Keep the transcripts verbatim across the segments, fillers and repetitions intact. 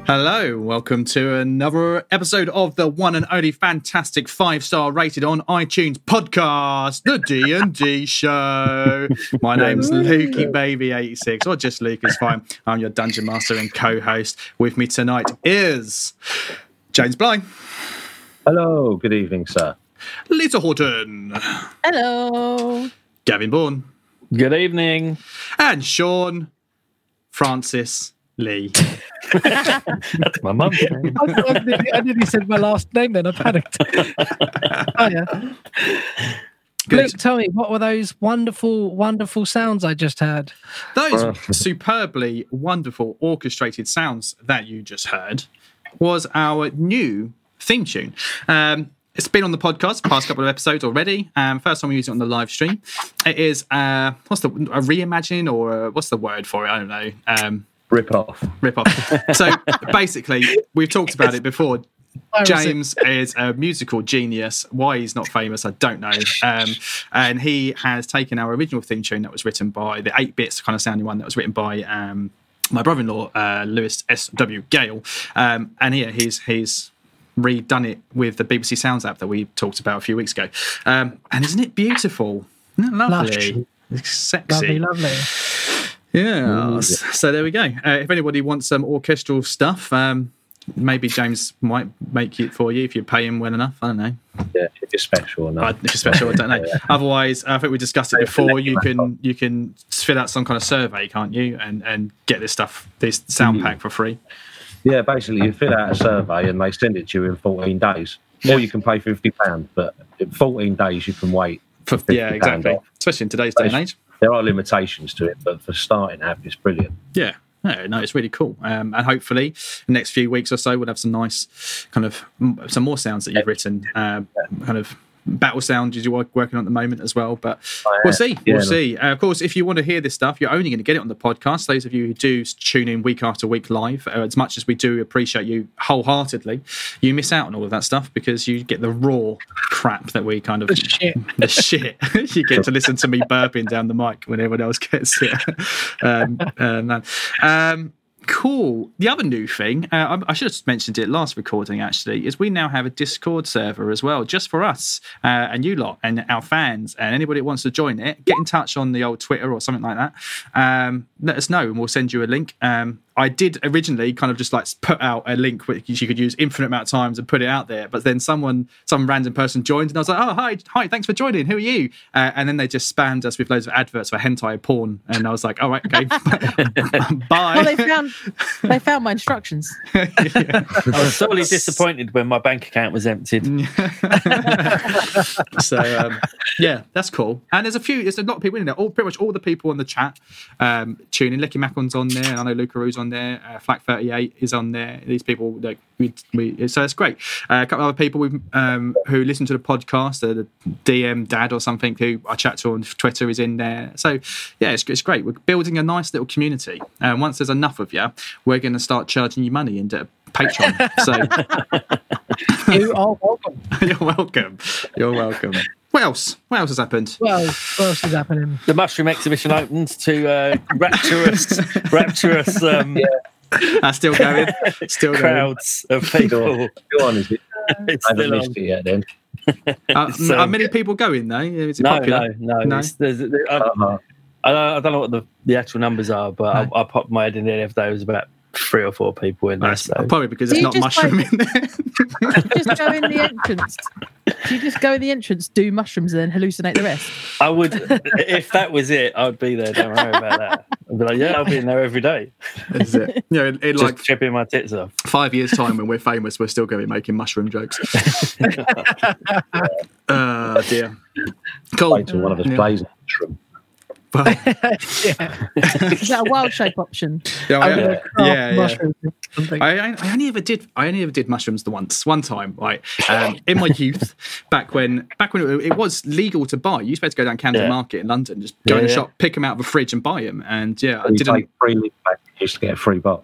Hello, welcome to another episode of the one and only fantastic five-star rated on iTunes podcast, the D and D Show. My name's Lukey Baby eighty-six, or just Luke is fine. I'm your Dungeon Master and co-host. With me tonight is James Bly. Hello, good evening, sir. Lisa Horton. Hello. Gavin Bourne. Good evening. And Sean Francis Lee. That's my mum's name. I, I, nearly, I nearly said my last name then. I panicked. Oh, yeah. Good. Luke, tell me, what were those wonderful, wonderful sounds I just heard? Those superbly wonderful orchestrated sounds that you just heard was our new theme tune. Um, it's been on the podcast the past couple of episodes already. Um, first time we used it on the live stream. It is, uh, what's the, a reimagine or a, what's the word for it? I don't know. Um, Rip off. Rip off. So basically, we've talked about it before. James is a musical genius. Why he's not famous, I don't know. Um, and he has taken our original theme tune that was written by the eight bits kind of sounding one that was written by um, my brother-in-law, uh, Lewis S W Gale. Um, and here he's he's redone it with the B B C Sounds app that we talked about a few weeks ago. Um, and isn't it beautiful? Isn't it lovely? Lush. It's sexy. Lovely, lovely. Yeah, so there we go. Uh, if anybody wants some orchestral stuff, um, maybe James might make it for you if you pay him well enough. I don't know. Yeah, if you're special or not. Uh, if you're special, I don't know. Yeah. Otherwise, I think we discussed it before. You can you can fill out some kind of survey, can't you, and and get this stuff, this sound pack for free. Yeah, basically you fill out a survey and they send it to you in fourteen days. Or you can pay fifty pounds, but in fourteen days you can wait. For, yeah, exactly. Off. Especially in today's day and age. There are limitations to it, but for starting out, it's brilliant. Yeah. No, no, it's really cool. Um, and hopefully, the next few weeks or so, we'll have some nice kind of some more sounds that you've written, uh, kind of battle sounds you're working on at the moment as well. But oh, yeah. we'll see. We'll yeah, see. Uh, of course, if you want to hear this stuff, you're only going to get it on the podcast. Those of you who do tune in week after week live, uh, as much as we do appreciate you wholeheartedly, you miss out on all of that stuff because you get the raw crap that we kind of the shit. The shit. You get to listen to me burping down the mic when everyone else gets it. um, uh, no. um, Cool. The other new thing, uh, I, I should have mentioned it last recording actually, is we now have a Discord server as well, just for us uh, and you lot and our fans and anybody that wants to join it. Get in touch on the old Twitter or something like that. Um, let us know and we'll send you a link. Um, I did originally kind of just like put out a link which you could use infinite amount of times and put it out there, but then someone, some random person joined and I was like, oh, hi, hi, thanks for joining. Who are you? Uh, and then they just spammed us with loads of adverts for hentai porn. And I was like, all right, okay, bye. Well, they found, they found my instructions. Yeah. I was totally disappointed when my bank account was emptied. So, um, yeah, that's cool. And there's a few, there's a lot of people in there. All, pretty much all the people on the chat um, tune in. Lecky Macon's on there. I know Lucaroo's on there. Uh, Flak thirty-eight is on there. These people, like, we, we so it's great. Uh, a couple of other people we've, um, who listen to the podcast, uh, the D M Dad or something, who I chat to on Twitter, is in there. So, yeah, it's, it's great. We're building a nice little community. And um, once there's enough of you, we're going to start charging you money into Patreon. So, you are welcome. You're welcome. You're welcome. What else? What else has happened? Well, what else is happening? The mushroom exhibition opens to uh, rapturous, rapturous um, yeah. That's still going. Still crowds going. Of people. Go on, is it? It's I haven't still missed on. it yet then. Uh, So- are many people going though? Is it No, popular? no, no, No? It's- there's- there- I, Uh-huh. I, don't- I don't know what the, the actual numbers are, but No. I, I popped my head in there the other day. There was about three or four people in there. That's So. probably because Do there's you not just mushroom like- in there. Just go in the entrance. Do you just go in the entrance, do mushrooms, and then hallucinate the rest? I would, if that was it, I would be there. Don't worry about that. I'd be like, yeah, I'll be in there every day. Is it? You know, in, in Just like tripping my tits off. five years' time when we're famous, we're still going to be making mushroom jokes. Oh dear. Cool. Wait till one of us Yeah. plays a mushroom. Well, Yeah. Is that a wild shape option? yeah, I'm yeah, gonna craft yeah, yeah. mushrooms or something. I, I I only ever did I only ever did mushrooms the once one time like um, in my youth back when back when it, it was legal to buy. You used to be able to go down Camden Yeah. Market in London, just go Yeah, in the yeah. shop, pick them out of a fridge and buy them. And yeah, I You didn't. take three leaf back, you used to get a free box.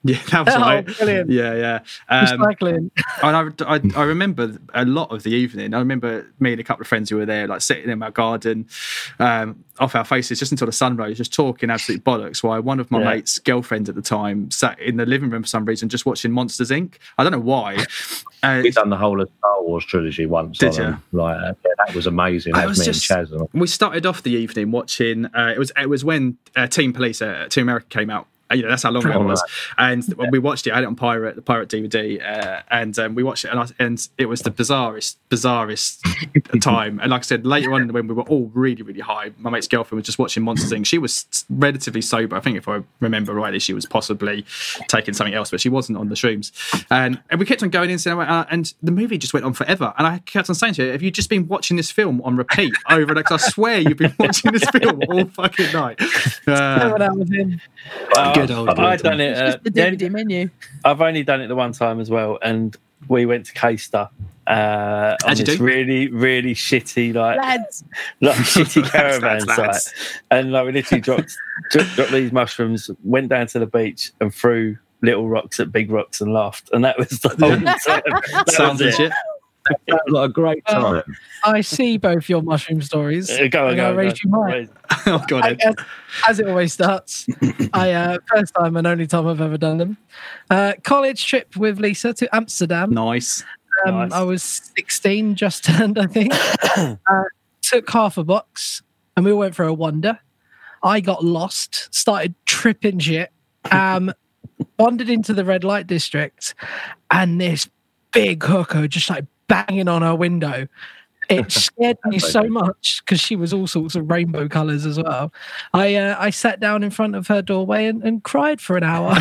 Yeah, that was Oh, right. brilliant. Yeah, yeah. Um, Recycling. and I, I, I remember a lot of the evening. I remember me and a couple of friends who were there, like sitting in my garden, um, off our faces just until the sun rose, just talking absolute bollocks. While one of my Yeah. mates' girlfriends at the time sat in the living room for some reason, just watching Monsters Incorporated. I don't know why. Uh, We've done the whole of Star Wars trilogy once. Did on you? them. Like, uh, yeah, that was amazing. I That was was me just- and Chaz. And we started off the evening watching. Uh, it was it was when uh, Team Police, uh, Team America came out. Uh, You know, that's how long Oh, that was. no. And we watched it. I had it on pirate, the pirate D V D, uh, and um, we watched it, and, I, and it was the bizarrest, bizarrest time. And like I said, later on when we were all really, really high, my mate's girlfriend was just watching Monsters Incorporated. She was relatively sober. I think if I remember rightly, she was possibly taking something else, but she wasn't on the shrooms. And, and we kept on going in cinema, uh, and the movie just went on forever. And I kept on saying to her, "Have you just been watching this film on repeat over and over? 'Cause I swear you've been watching this film all fucking night." Uh, When I was in. Good old I've days. done it. It's Uh, just the the D V only- D menu. I've only done it the one time as well, and we went to Caister. Uh, on How'd you this do? really, really shitty, like, Lads. like shitty Lads, caravan lads, lads. site, and like we literally dropped, dropped dropped these mushrooms, went down to the beach, and threw little rocks at big rocks and laughed, and that was the whole time. That Sounds was it. legit. that was like a great Oh. time. I see both your mushroom stories. Uh, Go on, I'm go gonna on, raise go you on. mine. Oh god. I- as, as it always starts, I uh, first time and only time I've ever done them. Uh, college trip with Lisa to Amsterdam. Nice. Um, Nice. I was sixteen, just turned, I think. uh, took half a box, and we all went for a wander. I got lost, started tripping shit, um, wandered into the red light district, and this big hooker just like banging on her window. It scared me so much because she was all sorts of rainbow colours as well. I uh, I sat down in front of her doorway and, and cried for an hour.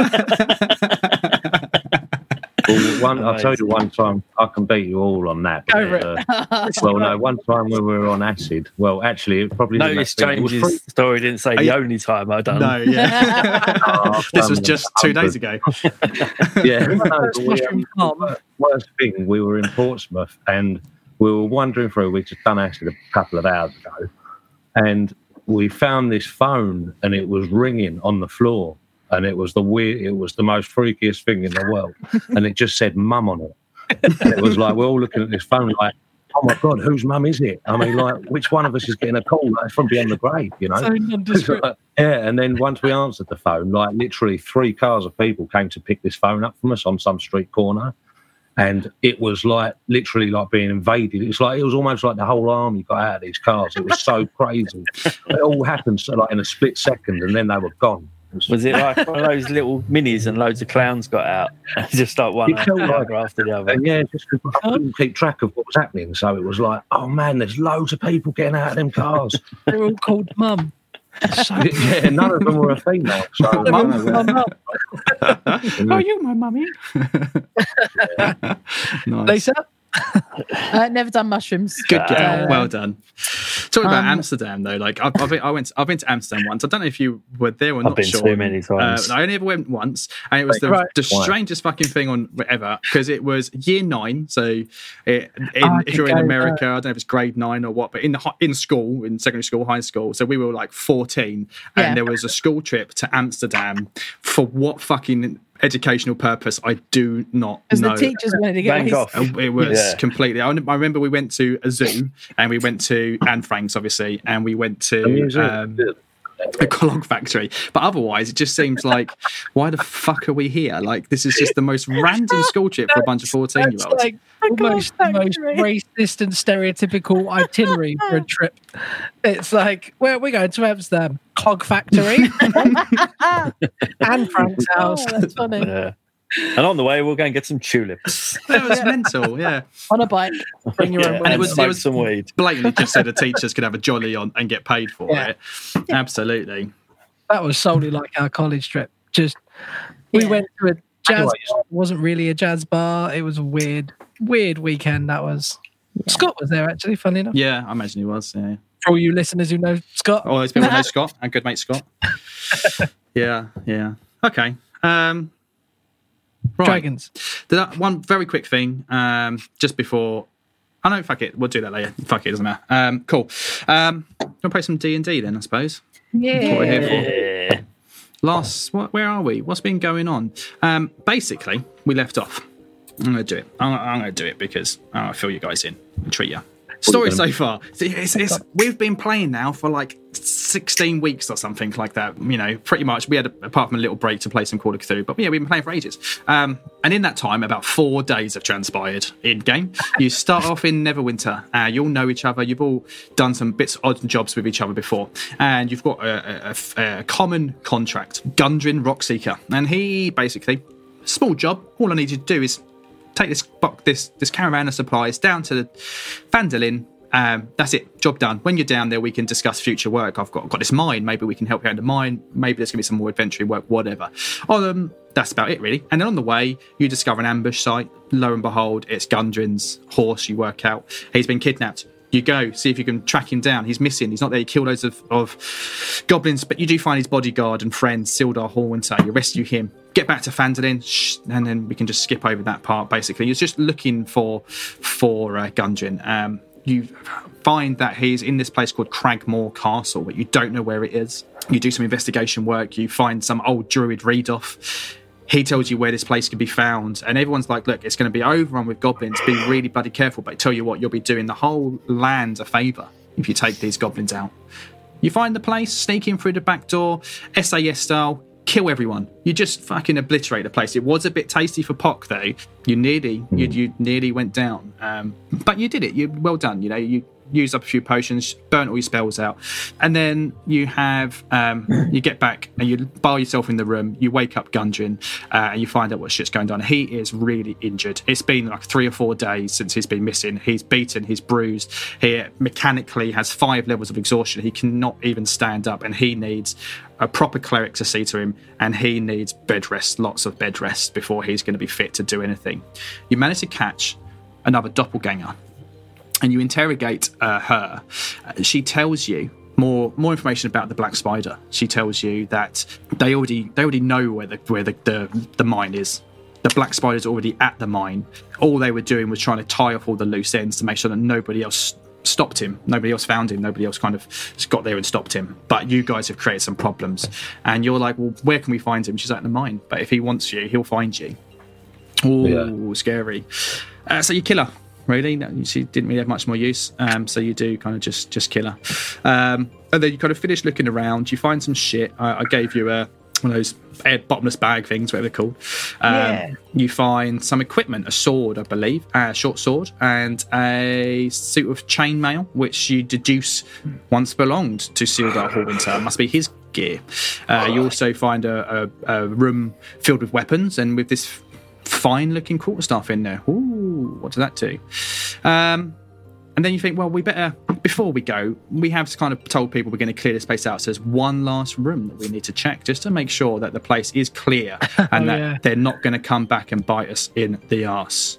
Well, one, I'll tell you one time, I can beat you all on that. Go for it. uh, well, no, one time when we were on acid, well, actually, it probably didn't Notice have to- it was James's free- story didn't say Are the you- only time I've done. No, yeah. Oh, This was um, just two days ago. Yeah, no, but First we, mushroom um, farm. worst thing, we were in Portsmouth and we were wandering through. We'd just done acid a couple of hours ago, and we found this phone, and it was ringing on the floor, and it was the weird, it was the most freakiest thing in the world, and it just said "mum" on it. And it was like we're all looking at this phone, like, "Oh my god, whose mum is it?" I mean, like, which one of us is getting a call? Like, from beyond the grave, you know? So nondescript. Yeah, and then once we answered the phone, like literally three cars of people came to pick this phone up from us on some street corner, and it was like literally like being invaded. It's like it was almost like the whole army got out of these cars. It was so crazy. It all happened so like in a split second, and then they were gone. It was- Was it like one of those little minis and loads of clowns got out? Just like one It felt like- after the other. and yeah, just 'cause I couldn't keep track of what was happening, so it was like, oh man, there's loads of people getting out of them cars. They're all called mum. So Yeah, none of them were a female. So they're all Mum. called mum. Oh, you my mummy. Nice. Lisa? Uh, never done mushrooms. Good girl. Uh, Well done. Talking about um, Amsterdam though, like I've, I've been, I went, I've been to Amsterdam once. I don't know if you were there or I've not. been Sean. too many times. Uh, I only ever went once, and it was the, Right. the Why? strangest fucking thing on ever because it was year nine. So, it, in, I if you're in think I- America, I don't know if it's grade nine or what, but in the hi- in school, in secondary school, high school. So we were like fourteen, and Yeah. there was a school trip to Amsterdam for what fucking educational purpose I do not Because know. the teachers wanted to get Bang his- off. Uh, It was Yeah. completely. I I remember we went to a zoo and we went to Anne Frank's, obviously, and we went A to museum. um, a clog factory. But otherwise, it just seems like, why the fuck are we here? Like, this is just the most random school trip for a bunch of fourteen year That's olds. like almost the most factory. racist and stereotypical itinerary for a trip. It's like, where are we going to Amsterdam? Clog factory and Frank's house. Oh, that's funny. Yeah. And on the way, we'll go and get some tulips. It was mental, yeah. On a bike. Bring your Yeah, own and weed. it was- smoke it was- some weed. Blatantly just so the teachers could have a jolly on and get paid for Yeah. it. Absolutely. That was solely like our college trip. Just we Yeah. went to a jazz Anyways. bar. It wasn't really a jazz bar. It was a weird, weird weekend. That was. Scott was there actually. Funny enough. Yeah, I imagine he was. Yeah. For all you listeners who know Scott, Oh, it's been with Scott, our good mate Scott. Yeah, yeah. Okay. Um, right. Dragons. That one very quick thing, um, just before. I know, fuck it. We'll do that later. Fuck it, doesn't matter. Um, cool. Um, we'll play some D and D then, I suppose. Yeah. What we're here for. Yeah. last, what, where are we? What's been going on? Um, basically, we left off. I'm going to do it. I'm, I'm going to do it because oh, I fill you guys in and treat you. Story so far. It's, it's, we've been playing now for like sixteen weeks or something like that. You know, pretty much. We had, a, apart from a little break to play some Call of Cthulhu, but yeah, we've been playing for ages. Um, and in that time, about four days have transpired in game. You start off in Neverwinter. Uh, you all know each other. You've all done some bits, odd jobs with each other before, and you've got a, a, a common contract. Gundren Rockseeker, and he basically small job. All I need you to do is take this this this caravan of supplies down to the Phandalin. Um, that's it. Job done. When you're down there, we can discuss future work. I've got I've got this mine. Maybe we can help you out in the mine. Maybe there's going to be some more adventure work. Whatever. Um, that's about it, really. And then on the way, you discover an ambush site. Lo and behold, it's Gundren's horse. You work out he's been kidnapped. You go see if you can track him down. He's missing. He's not there. You kill loads of, of goblins, but you do find his bodyguard and friend, Sildar Hallwinter. You rescue him. Get back to Phandalin, and then we can just skip over that part. Basically, you're just looking for for uh, Gundren. Um, you find that he's in this place called Cragmore Castle, but you don't know where it is. You do some investigation work. You find some old druid Readoff. He tells you where this place can be found, and everyone's like, look, it's going to be overrun with goblins. Be really bloody careful, but I tell you what, you'll be doing the whole land a favour if you take these goblins out. You find the place, sneak in through the back door, S A S style, kill everyone. You just fucking obliterate the place. It was a bit tasty for Pock, though. You nearly, mm. you, you nearly went down, um, but you did it. You well done. You know, you used up a few potions, burnt all your spells out, and then you have um, you get back and you bar yourself in the room. You wake up Gundren, uh, and you find out what shit's going on. He is really injured. It's been like three or four days since he's been missing. He's beaten. He's bruised. He mechanically has five levels of exhaustion. He cannot even stand up, and he needs a proper cleric to see to him, and he needs bed rest, lots of bed rest before he's going to be fit to do anything. You manage to catch another doppelganger, and you interrogate uh, her. Uh, she tells you more more information about the Black Spider. She tells you that they already they already know where the where the, the, the mine is. The Black Spider's already at the mine. All they were doing was trying to tie off all the loose ends to make sure that nobody else stopped him. Nobody else found him. Nobody else kind of got there and stopped him. But you guys have created some problems. And you're like, well, where can we find him? She's at the mine. But if he wants you, he'll find you. Oh, yeah. Scary. Uh, so you kill her. Really, no, she didn't really have much more use, um, so you do kind of just just kill her, um, and then you kind of finish looking around. You find some shit. I, I gave you a one of those air, bottomless bag things, whatever they're called. Um, yeah. You find some equipment, a sword, I believe, a short sword, and a suit of chainmail, which you deduce once belonged to Sildar Hallwinter. Must be his gear. Uh, you also find a, a, a room filled with weapons, and with this fine-looking quarterstaff in there. Ooh, what does that do? Um, and then you think, well, we better, before we go, we have kind of told people we're going to clear this place out. So there's one last room that we need to check just to make sure that the place is clear and oh, that yeah. they're not going to come back and bite us in the arse.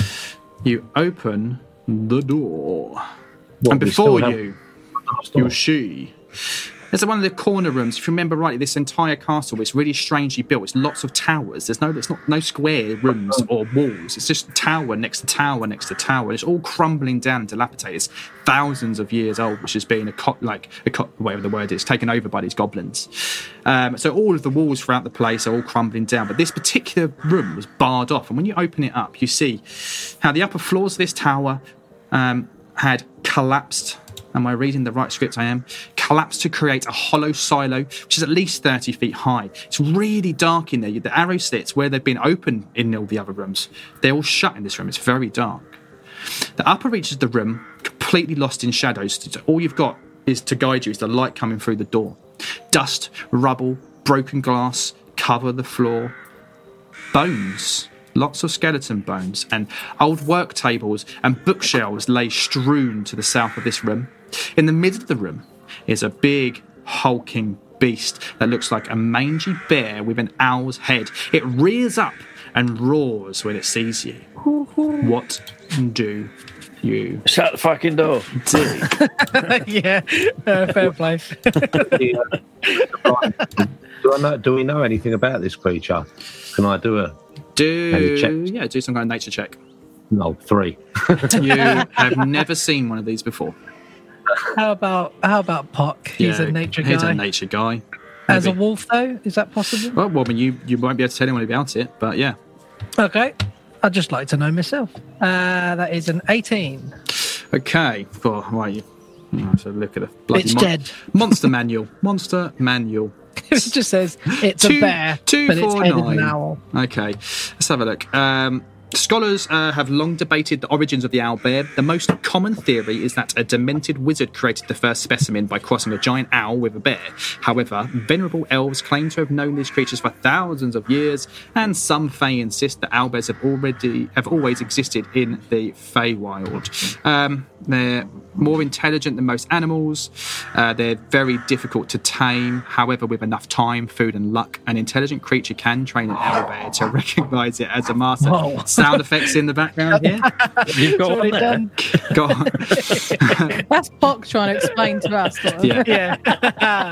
You open the door. What, and before you, you see... There's one of the corner rooms. If you remember rightly, this entire castle is really strangely built. It's lots of towers. There's no, there's not no square rooms or walls. It's just tower next to tower next to tower. It's all crumbling down and dilapidated. It's thousands of years old, which has been a co- like a co- whatever the word is, taken over by these goblins. Um, so all of the walls throughout the place are all crumbling down. But this particular room was barred off, and when you open it up, you see how the upper floors of this tower um, had collapsed. Am I reading the right script? I am. Collapsed to create a hollow silo, which is at least thirty feet high. It's really dark in there. The arrow slits, where they've been open in all the other rooms, they're all shut in this room. It's very dark. The upper reaches of the room, completely lost in shadows. All you've got is to guide you is the light coming through the door. Dust, rubble, broken glass cover the floor. Bones. Lots of skeleton bones and old work tables and bookshelves lay strewn to the south of this room. In the middle of the room is a big, hulking beast that looks like a mangy bear with an owl's head. It rears up and roars when it sees you. What do you shut the fucking door? Do? yeah, uh, fair play. do, I know, do we know anything about this creature? Can I do a do yeah do some kind of nature check? No, three. You have never seen one of these before. How about how about Pock? He's yeah, a nature guy. He's a nature guy. As a Maybe. wolf, though, is that possible? Well, well, I mean, you, you won't be able to tell anyone about it, but yeah. Okay. I'd just like to know myself. Uh, that is an eighteen. Okay. Well, right, you I have to look at the bloody It's mon- dead. monster manual. Monster manual. It just says it's Two- a bear, two, but it's four, headed nine. an owl. Okay, let's have a look. Um, scholars uh, have long debated the origins of the owlbear. The most common theory is that a demented wizard created the first specimen by crossing a giant owl with a bear. However, venerable elves claim to have known these creatures for thousands of years, and some Fae insist that owlbears have already have always existed in the Feywild. Um, they're more intelligent than most animals. Uh, they're very difficult to tame. However, with enough time, food, and luck, an intelligent creature can train an owlbear to recognise it as a master. Whoa. Sound effects in the background here. You've got one Already there. done. Go on. That's Pock trying to explain to us. What Yeah. Yeah.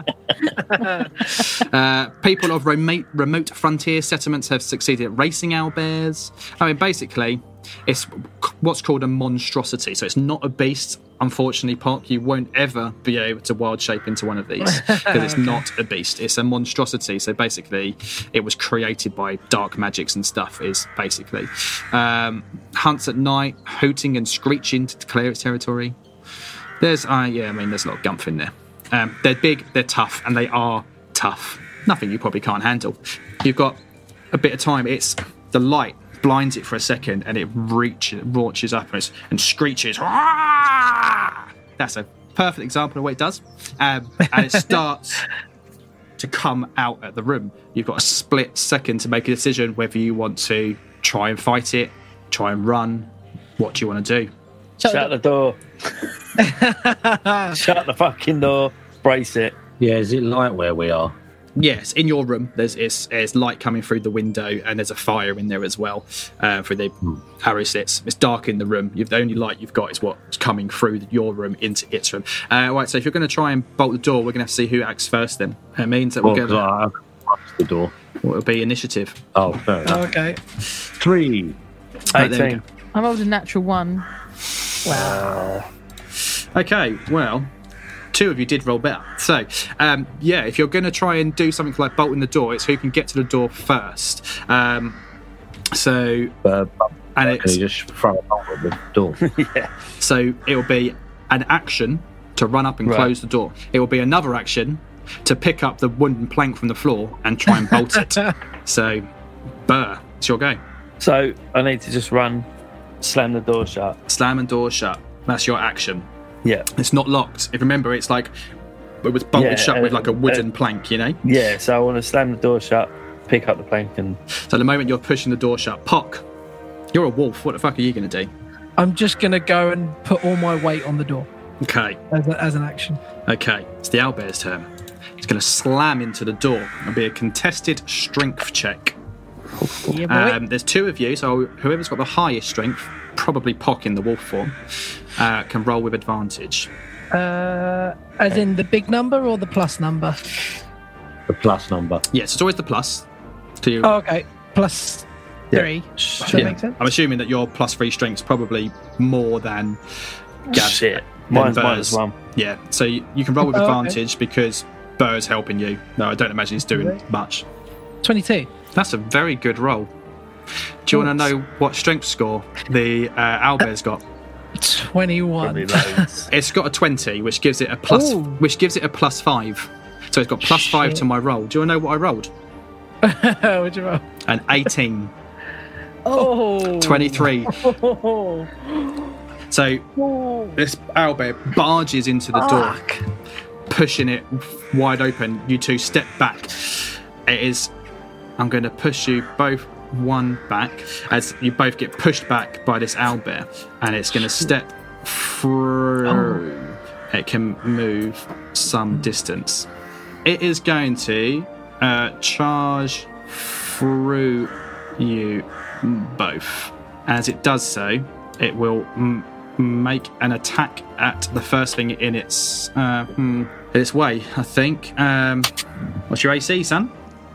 Uh, people of remote, remote frontier settlements have succeeded at racing owlbears. I mean, basically, it's what's called a monstrosity. So it's not a beast, unfortunately, Pock. You won't ever be able to wild shape into one of these because it's not a beast. It's a monstrosity. So basically, it was created by dark magics and stuff, is basically. Um, hunts at night, hooting and screeching to clear its territory. There's, uh, yeah, I mean, there's a lot of gumph in there. Um, they're big, they're tough, and they are tough. Nothing you probably can't handle. You've got a bit of time. It's the light blinds it for a second, and it reaches, launches up and, it's, and screeches. That's a perfect example of what it does. Um, and it starts to come out at the room. You've got a split second to make a decision whether you want to try and fight it, try and run. What do you want to do? Shut the door. Shut the fucking door. Brace it. Yeah, is it light where we are? Yes, in your room, there's it's, there's light coming through the window, and there's a fire in there as well uh, through the arrow slits. It's dark in the room. You've, the only light you've got is what's coming through your room into its room. Uh, right, so if you're going to try and bolt the door, we're going to have to see who acts first. Then it means that we're Well, going to. I close the door. Well, it'll be initiative. Oh, fair enough. Okay. Three. Right, there we eighteen. go. I rolled a natural one. Okay, well, two of you did roll better. So, um, yeah, if you're going to try and do something like bolting the door, it's who can get to the door first. Um, so, Uh, and can it's you just throw it over the door? Yeah. so it'll be an action to run up and Right. close the door. It will be another action to pick up the wooden plank from the floor and try and bolt it. So, Burr, it's your go. So I need to just run, slam the door shut. Slam and door shut. That's your action. Yeah. It's not locked. If remember, it's like it was bolted Yeah, shut with uh, like a wooden uh, plank, you know. Yeah. So I want to slam the door shut, pick up the plank, and So the moment you're pushing the door shut, Pock, you're a wolf. What the fuck are you going to do? I'm just going to go and put all my weight on the door Okay, as, a, as an action. okay. It's the owlbear's turn. It's going to slam into the door. It'll be a contested strength check. Yeah, boy. Um, there's two of you, so whoever's got the highest strength, probably Pock in the wolf form, uh, can roll with advantage. uh, as in the big number or the plus number? The plus number. Yes, it's always the plus. To you. Oh, okay. Plus Yeah. three. Does that Yeah. make sense? I'm assuming that your plus three strength's probably more than Gav's. shit. Mine's Burrs. minus one. Yeah, so you, you can roll with Oh, okay. advantage because Burr's helping you. No, I don't imagine he's doing Okay. much. twenty-two. That's a very good roll. Do you want to know what strength score the uh, owlbear's got? twenty-one. Probably loads. It's got a twenty, which gives it a plus, Ooh. which gives it a plus five. So it's got plus five Shit. to my roll. Do you want to know what I rolled? What'd you roll? An eighteen, Oh. twenty-three. Oh. So this owlbear barges into the door, pushing it wide open. You two step back. It is. I'm going to push you both one back as you both get pushed back by this owlbear, and it's going to step through. It can move some distance. It is going to uh, charge through you both. As it does so, it will m- make an attack at the first thing in its uh, hmm, its way. I think. Um, what's your A C, son?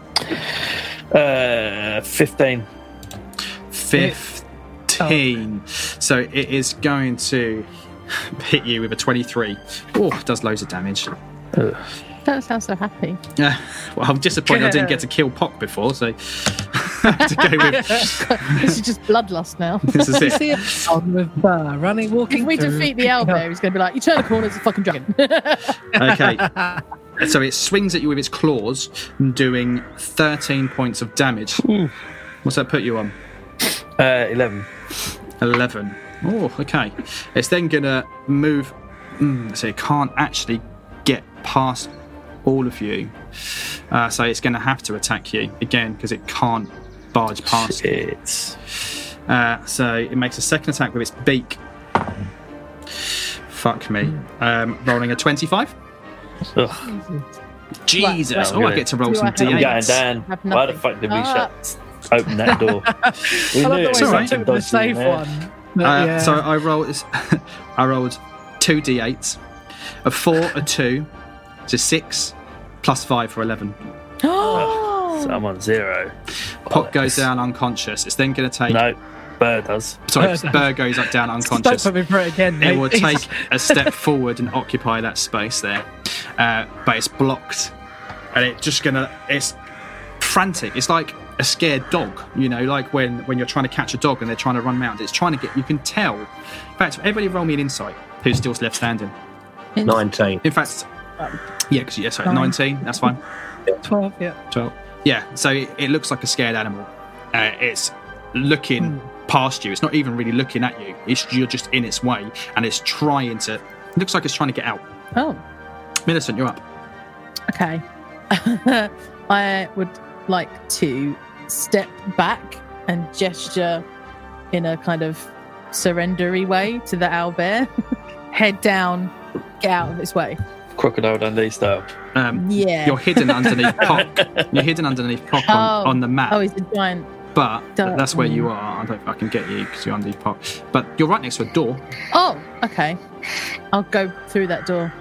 Uh, fifteen. Fifteen. So it is going to hit you with a twenty-three. Oh, it does loads of damage. Ugh. Don't sound so happy. Yeah. Well, I'm disappointed I didn't get to kill Pock before, so I have to go with. This is just bloodlust now. This is You it. see a on with Burr running, walking. If we through, defeat the owlbear, he's going to be like, you turn the corner, it's a fucking dragon. Okay. So it swings at you with its claws, doing thirteen points of damage. What's that put you on? Uh, eleven. eleven. Oh, okay. It's then going to move. Mm, so it can't actually get past all of you. Uh, so it's going to have to attack you again because it can't barge past you. It's Uh, so it makes a second attack with its beak. Fuck me. Um, rolling a twenty-five. ugh. Jesus. Right, oh, right. I get to roll Do some I have- d I'm going eights. down. Have Why the nothing. fuck did we Ah. shut? Open that door. We I love knew the it way was all right. you something took the dodgy in safe there. one. But, Uh, yeah. So I rolled. I rolled two d eights, a four, a two, to six, plus five for eleven. Oh, So I'm on zero. Pot goes Bollocks. down unconscious. It's then going to take. No, Bird does. Sorry, Bird. Bird goes up down Don't unconscious. put me through it again. It mate. will Jesus. take a step forward and occupy that space there, uh, but it's blocked, and it's just gonna. It's frantic. It's like a scared dog, you know, like when when you're trying to catch a dog and they're trying to run around. It's trying to get. You can tell. In fact, everybody roll me an insight. Who's still left standing? nineteen. In fact, yeah, because yeah, sorry, Nine. nineteen. That's fine. twelve, yeah. twelve. Yeah, so it, it looks like a scared animal. Uh, it's looking past you. It's not even really looking at you. It's you're just in its way, and it's trying to. It looks like it's trying to get out. oh, Millicent, you're up. okay. I would like to step back and gesture in a kind of surrendery way to the owlbear. Head down, get out of its way. Crocodile Dundee style. Um, Yeah. You're hidden underneath Pock. You're hidden underneath Pock on, Oh. on the map, Oh, he's a giant. but Don't- that's where you are. I don't think I can get you because you're underneath Pock. But you're right next to a door. Oh, okay. I'll go through that door.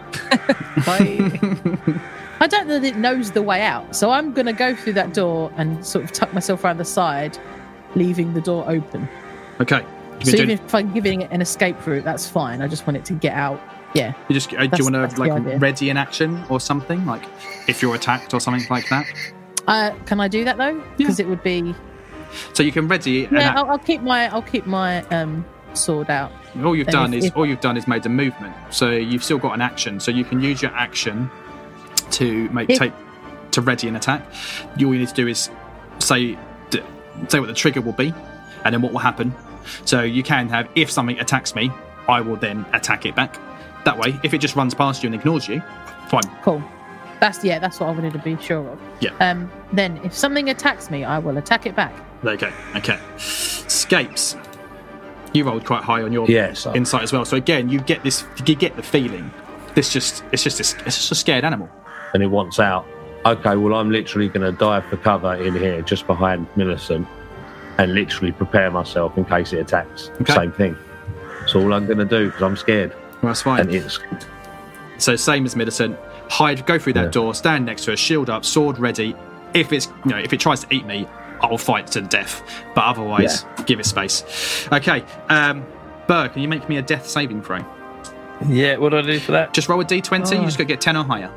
I don't know that it knows the way out, so I'm going to go through that door and sort of tuck myself around the side, leaving the door open. Okay. You, So can even do, if I'm giving it an escape route, that's fine. I just want it to get out. Yeah. you just uh, do you that's- want that's to the like idea. ready an action or something like if you're attacked or something like that? Uh, can I do that though? Because it would be. So you can ready. An Yeah, ac- I'll, I'll keep my I'll keep my um sword out. all you've and done if- is if- all you've done is made a movement. So you've still got an action. So you can use your action to make If- take to ready an attack. You all you need to do is say d- say what the trigger will be, and then what will happen. So you can have if something attacks me, I will then attack it back. That way, if it just runs past you and ignores you, fine. Cool. That's yeah. That's what I wanted to be sure of. Yeah. Um. Then if something attacks me, I will attack it back. Okay, okay. Scapes. You rolled quite high on your Yes. I- insight as well. So again, you get this. You get the feeling. This just it's just a, it's just a scared animal. and it wants out. Okay, well, I'm literally going to dive for cover in here, just behind Millicent, and literally prepare myself in case it attacks. Okay. Same thing. That's all I'm going to do because I'm scared, Well, that's fine. and it's So same as Millicent, hide, go through that Yeah. door, stand next to her, shield up, sword ready. If it's you know if it tries to eat me, I'll fight to the death. But otherwise, give it space. Okay, um, Burr, can you make me a death saving throw? Yeah, what do I do for that? Just roll a d twenty. Oh. You just got to get ten or higher.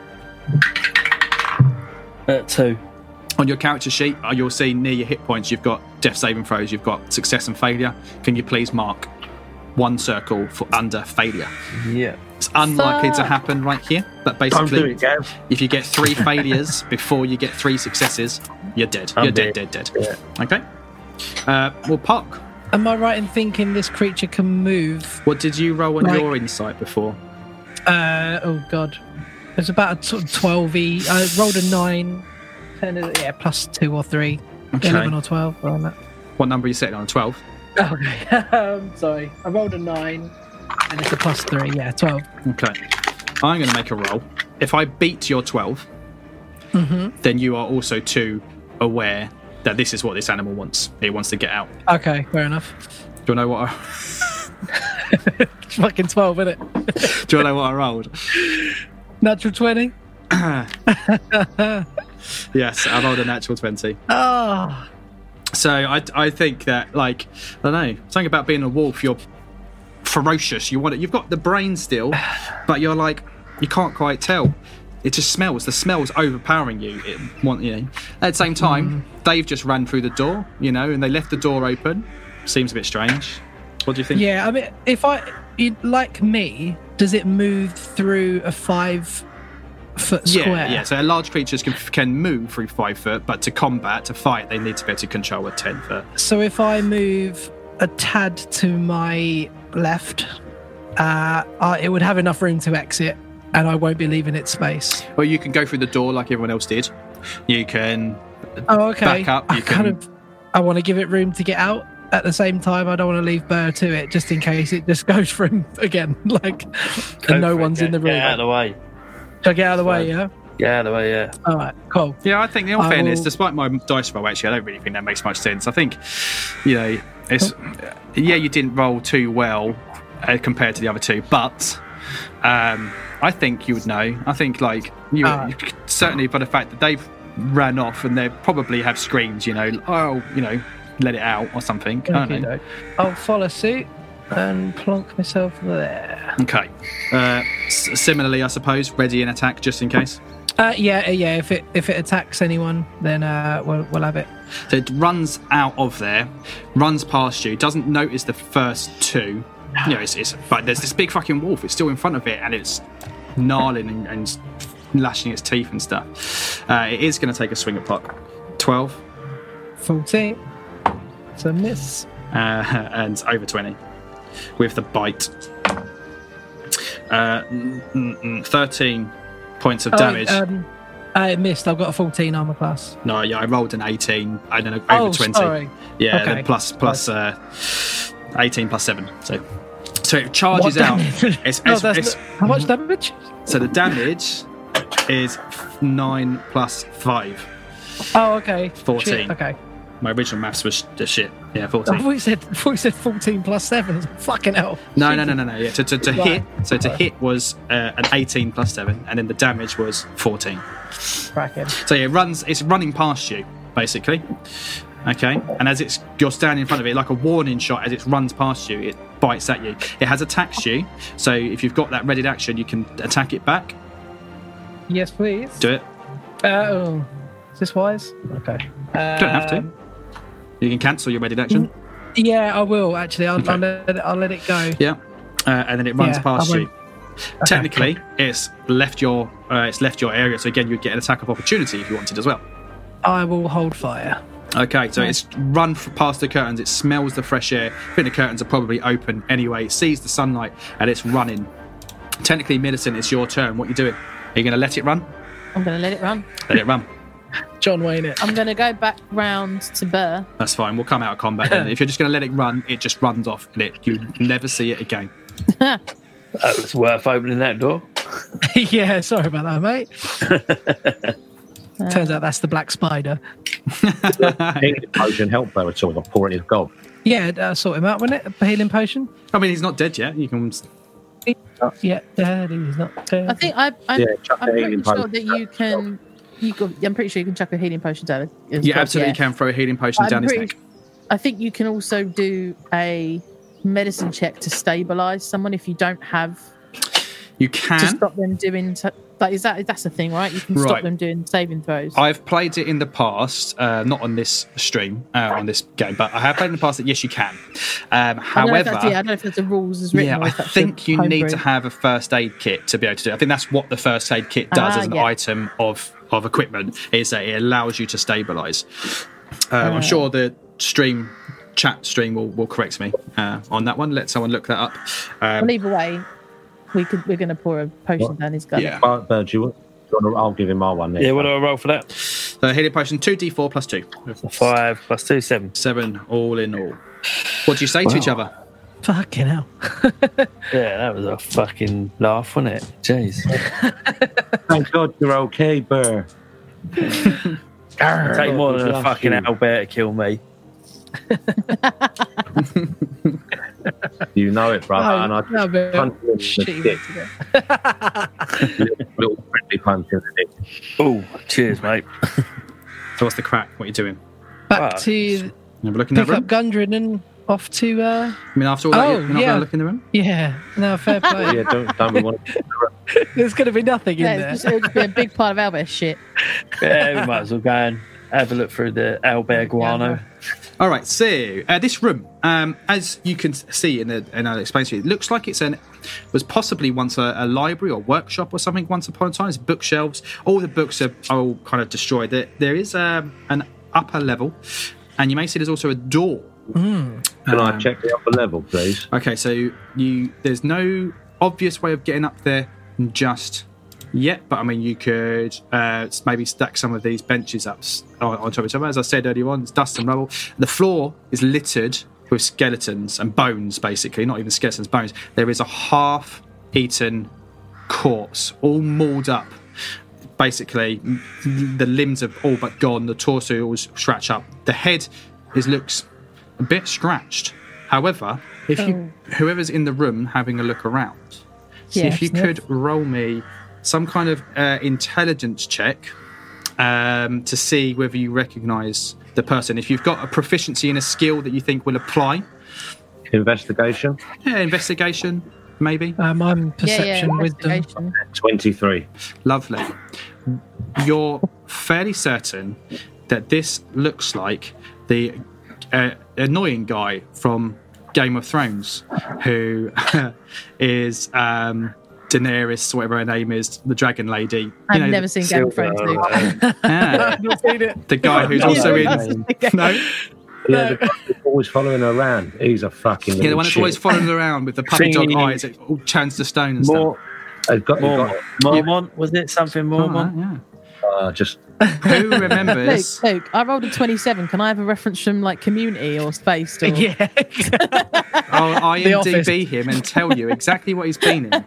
Uh, two. On your character sheet, uh, you'll see near your hit points, you've got death saving throws, you've got success and failure. Can you please mark one circle for under failure? Yeah. It's unlikely to Fuck. happen right here, but don't do basically, it, Gav. if you get three failures before you get three successes, you're dead. I'm You're dead, dead. dead, dead. Okay. Uh, well, Puck, Am I right in thinking this creature can move? what did you roll on Like- your insight before? Uh, oh god, it's about a sort of twelve e. I rolled a nine, ten, yeah, plus two or three, Okay. eleven or twelve. Around that. What number are you setting on? twelve? Okay, um, sorry, I rolled a nine, and it's a plus three. Yeah, twelve. Okay. I'm going to make a roll. If I beat your twelve, Mm-hmm. then you are also too aware that this is what this animal wants. It wants to get out. Okay, fair enough. Do you know what I, It's fucking twelve, isn't it? do you know what I rolled? Natural twenty. Yes, I rolled a natural twenty. Oh, So I, I think that, like, I don't know, something about being a wolf, you're ferocious. You want it. You've got the brain still, but you're like, you can't quite tell. It just smells. The smell's overpowering you. It want you know. At the same time, Mm. Dave just ran through the door, you know, and they left the door open. Seems a bit strange. What do you think? Yeah, I mean, if I it, like me, does it move through a five foot Yeah, square? yeah. So large creatures can can move through five foot, but to combat, to fight, they need to be able to control a ten foot. So if I move a tad to my left, uh, uh, it would have enough room to exit, and I won't be leaving its space. Well, you can go through the door like everyone else did. You can Oh, okay. back up. I You kind can. of, I want to give it room to get out. At the same time, I don't want to leave Burr to it, just in case it just goes for him again. Like, Go and no for it, one's get- in the room. Get out of the way. Should I get out of the way? Yeah. Get out of the way, yeah. All right. Cool. Yeah, I think in all I fairness, will- despite my dice roll, actually, I don't really think that makes much sense. I think, you know, it's yeah, you didn't roll too well uh, compared to the other two, but um, I think you would know. I think like you, Ah. you could- certainly by the fact that they've ran off and they probably have screams, you know, oh, you know, let it out or something. I don't know. Okey-doke. I'll follow suit and plonk myself there. Okay. Uh, s- similarly, I suppose, ready in attack just in case. Uh, yeah, uh, yeah. If it if it attacks anyone, then uh, we'll we'll have it. So it runs out of there, runs past you, doesn't notice the first two. You know, it's, it's but there's this big fucking wolf. It's still in front of it, and it's gnarling and, and lashing its teeth and stuff. Uh, it is going to take a swing at Puck. twelve Fourteen. It's a miss. uh, and over twenty with the bite. Uh, mm, mm, mm, thirteen points of damage. Oh, um, I missed. I've got a fourteen armor class. No, yeah, I rolled an eighteen and then over oh, twenty. sorry. Yeah, Okay. then plus plus uh, eighteen plus seven. So so it charges What out. damage? It's, No, it's, that's it's, not- how much damage? so the damage is nine plus five. Oh, okay. fourteen. Shit, okay. My original maths was the shit. Yeah, I fourteen. thought you said, I thought you said fourteen plus seven. Fucking hell. No, no, no, no, no. Yeah, to, to, to Right. hit. So to hit was uh, an eighteen plus seven, and then the damage was fourteen. Cracking. So yeah, it runs. It's running past you, basically. Okay, and as it's you're standing in front of it, like a warning shot, as it runs past you, it bites at you. It has attacked you. So if you've got that readied action, you can attack it back. Yes, please. Do it. Uh, oh. Is this wise? Okay. Um, Don't have to. You can cancel your readied action. Yeah, I will actually. I'll, Okay. I'll, let, it, I'll let it go. Yeah, uh, and then it runs Yeah, past I you. Technically, it's left your uh, it's left your area. So again, you'd get an attack of opportunity if you wanted as well. I will hold fire. Okay, so it's run f- past the curtains. It smells the fresh air. I think the curtains are probably open anyway. It sees the sunlight and it's running. Technically, Millicent, it's your turn. What are you doing? Are you going to let it run? I'm going to let it run. Let it run. John Wayne it. I'm going to go back round to Burr. That's fine. We'll come out of combat. Then. If you're just going to let it run, it just runs off and it you never see it again. That was worth opening that door. Yeah, sorry about that, mate. Turns out that's the black spider. Healing potion help though at all. I'll pour it in his gob. Yeah, uh, sort him out, wouldn't it? A healing potion? I mean, he's not dead yet. You can. He's not yet dead. He's not dead. I think I, I'm, Yeah, chuck I'm the pretty healing sure potion. that you can. You can I'm pretty sure you can chuck a healing potion down. as You well, absolutely yeah. can throw a healing potion I'm down his pretty- neck. I think you can also do a medicine check to stabilize someone if you don't have You to can. stop them doing. T- like, is that that's the thing, right? You can Right. stop them doing saving throws. I've played it in the past, uh, not on this stream, uh, on this game, but I have played in the past that yes, you can. Um, I don't know if however, that's, yeah, I don't know if that's the rules as written. yeah, or I if that's think the you need homebrew. to have a first aid kit to be able to do it. I think that's what the first aid kit does Ah, as an yeah. item of, of equipment, is that it allows you to stabilise. Um, I'm Ah. sure the stream chat stream will, will correct me uh, on that one. Let someone look that up. Um, Well, either way, we could we're going to pour a potion What? down his gun. yeah. But, but do you want, do you want to, I'll give him my one then. Yeah, what do I roll for that? The healing potion, two d four plus two. Five plus two, seven. Seven all in all. What do you say to each other? Fucking hell. Yeah, that was a fucking laugh, wasn't it? Jeez. Thank God you're okay, Burr. It'd take more than a Love fucking you. owlbear to kill me. You know it, brother. and I no, but punch him in the shitty dick. today. little, little friendly punch in the dick. Oh, cheers, mate. So what's the crack? What are you doing? Back Ah, to Have a look in the pick room. up Gundren and off to, uh, I mean, after all that, Oh, you're not yeah. going to look in the room? yeah, no, fair play. Yeah, don't, don't we want to There's going to be nothing in Yeah, there. it's just, it'll just be a big pile of owlbear shit. Yeah, we might as well go and have a look through the owlbear guano. All right, so uh, this room, um, as you can see, in the, and I'll explain to you, it looks like it's an was possibly once a, a library or workshop or something. Once upon a time, it's bookshelves. All the books are, are all kind of destroyed. There, there is um, an upper level, and you may see there's also a door. Can I Um, check the upper level, please? Okay, so you there's no obvious way of getting up there just yet, but I mean you could uh, maybe stack some of these benches up s- on, on top of each other. As I said earlier on, it's dust and rubble. The floor is littered with skeletons and bones, basically, not even skeletons, bones. There is a half-eaten corpse, all mauled up. Basically, m- the limbs are all but gone. The torso all scratched up. The head is looks a bit scratched. However, if you whoever's in the room having a look around, Yeah, if you sniff. could roll me some kind of uh, intelligence check um, to see whether you recognise the person. If you've got a proficiency in a skill that you think will apply, Investigation? yeah, investigation, maybe. Um, I'm Yeah, perception, yeah, wisdom. investigation. twenty-three. Lovely. You're fairly certain that this looks like the uh, annoying guy from Game of Thrones, who is um, Daenerys, whatever her name is, the Dragon Lady. You I've know, never seen Game of Thrones. Luke. ah, I've not seen it. the guy who's also in. No, Yeah, the guy who's always following her around. He's a fucking. yeah, the one that's always shit. following her around with the puppy dog Thingy. eyes, it all turns to stone and stuff. More, They've got, they've Mormont. got Mormont, was it something All Mormont? right, uh, just yeah. Who Luke, remembers? Luke, I rolled a twenty-seven. Can I have a reference from like Community or Spaced? Or... Yeah. I'll Office. IMDb him and tell you exactly what he's been in.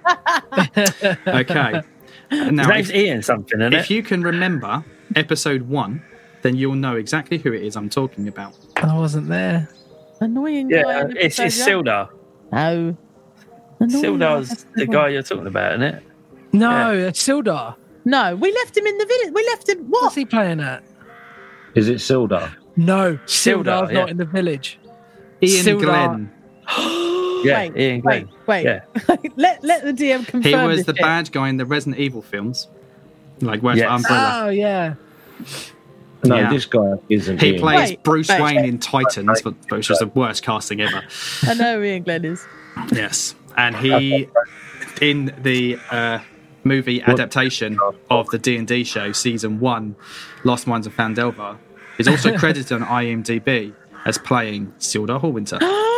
Okay. His Now, name's if, Ian something, isn't if it? you can remember episode one, then you'll know exactly who it is I'm talking about. I wasn't there. Annoying guy. Yeah, in the it's, it's episode, Sildar. yeah? No. Annoying Sildar's guy. the guy you're talking about, isn't it? No, it's Sildar. No, we left him in the village. We left him. What's What? he playing at? is it Sildar? No, Sildar, Sildar's yeah. not in the village. Ian Sildar. Glenn. Yeah, wait, Ian wait, Glenn. wait. Yeah. let let the D M confirm. He was this the shit. bad guy in the Resident Evil films. Like, where's Yes. Umbrella? Oh yeah. No, Yeah. this guy isn't. He Ian. plays Wait, Bruce wait. Wayne in Titans, but, which was the worst casting ever. I know who Ian Glenn is. Yes. And he, in the uh, movie adaptation of the D and D show, season one, Lost Minds of Fandelver, is also credited on IMDb as playing Sildar Hallwinter.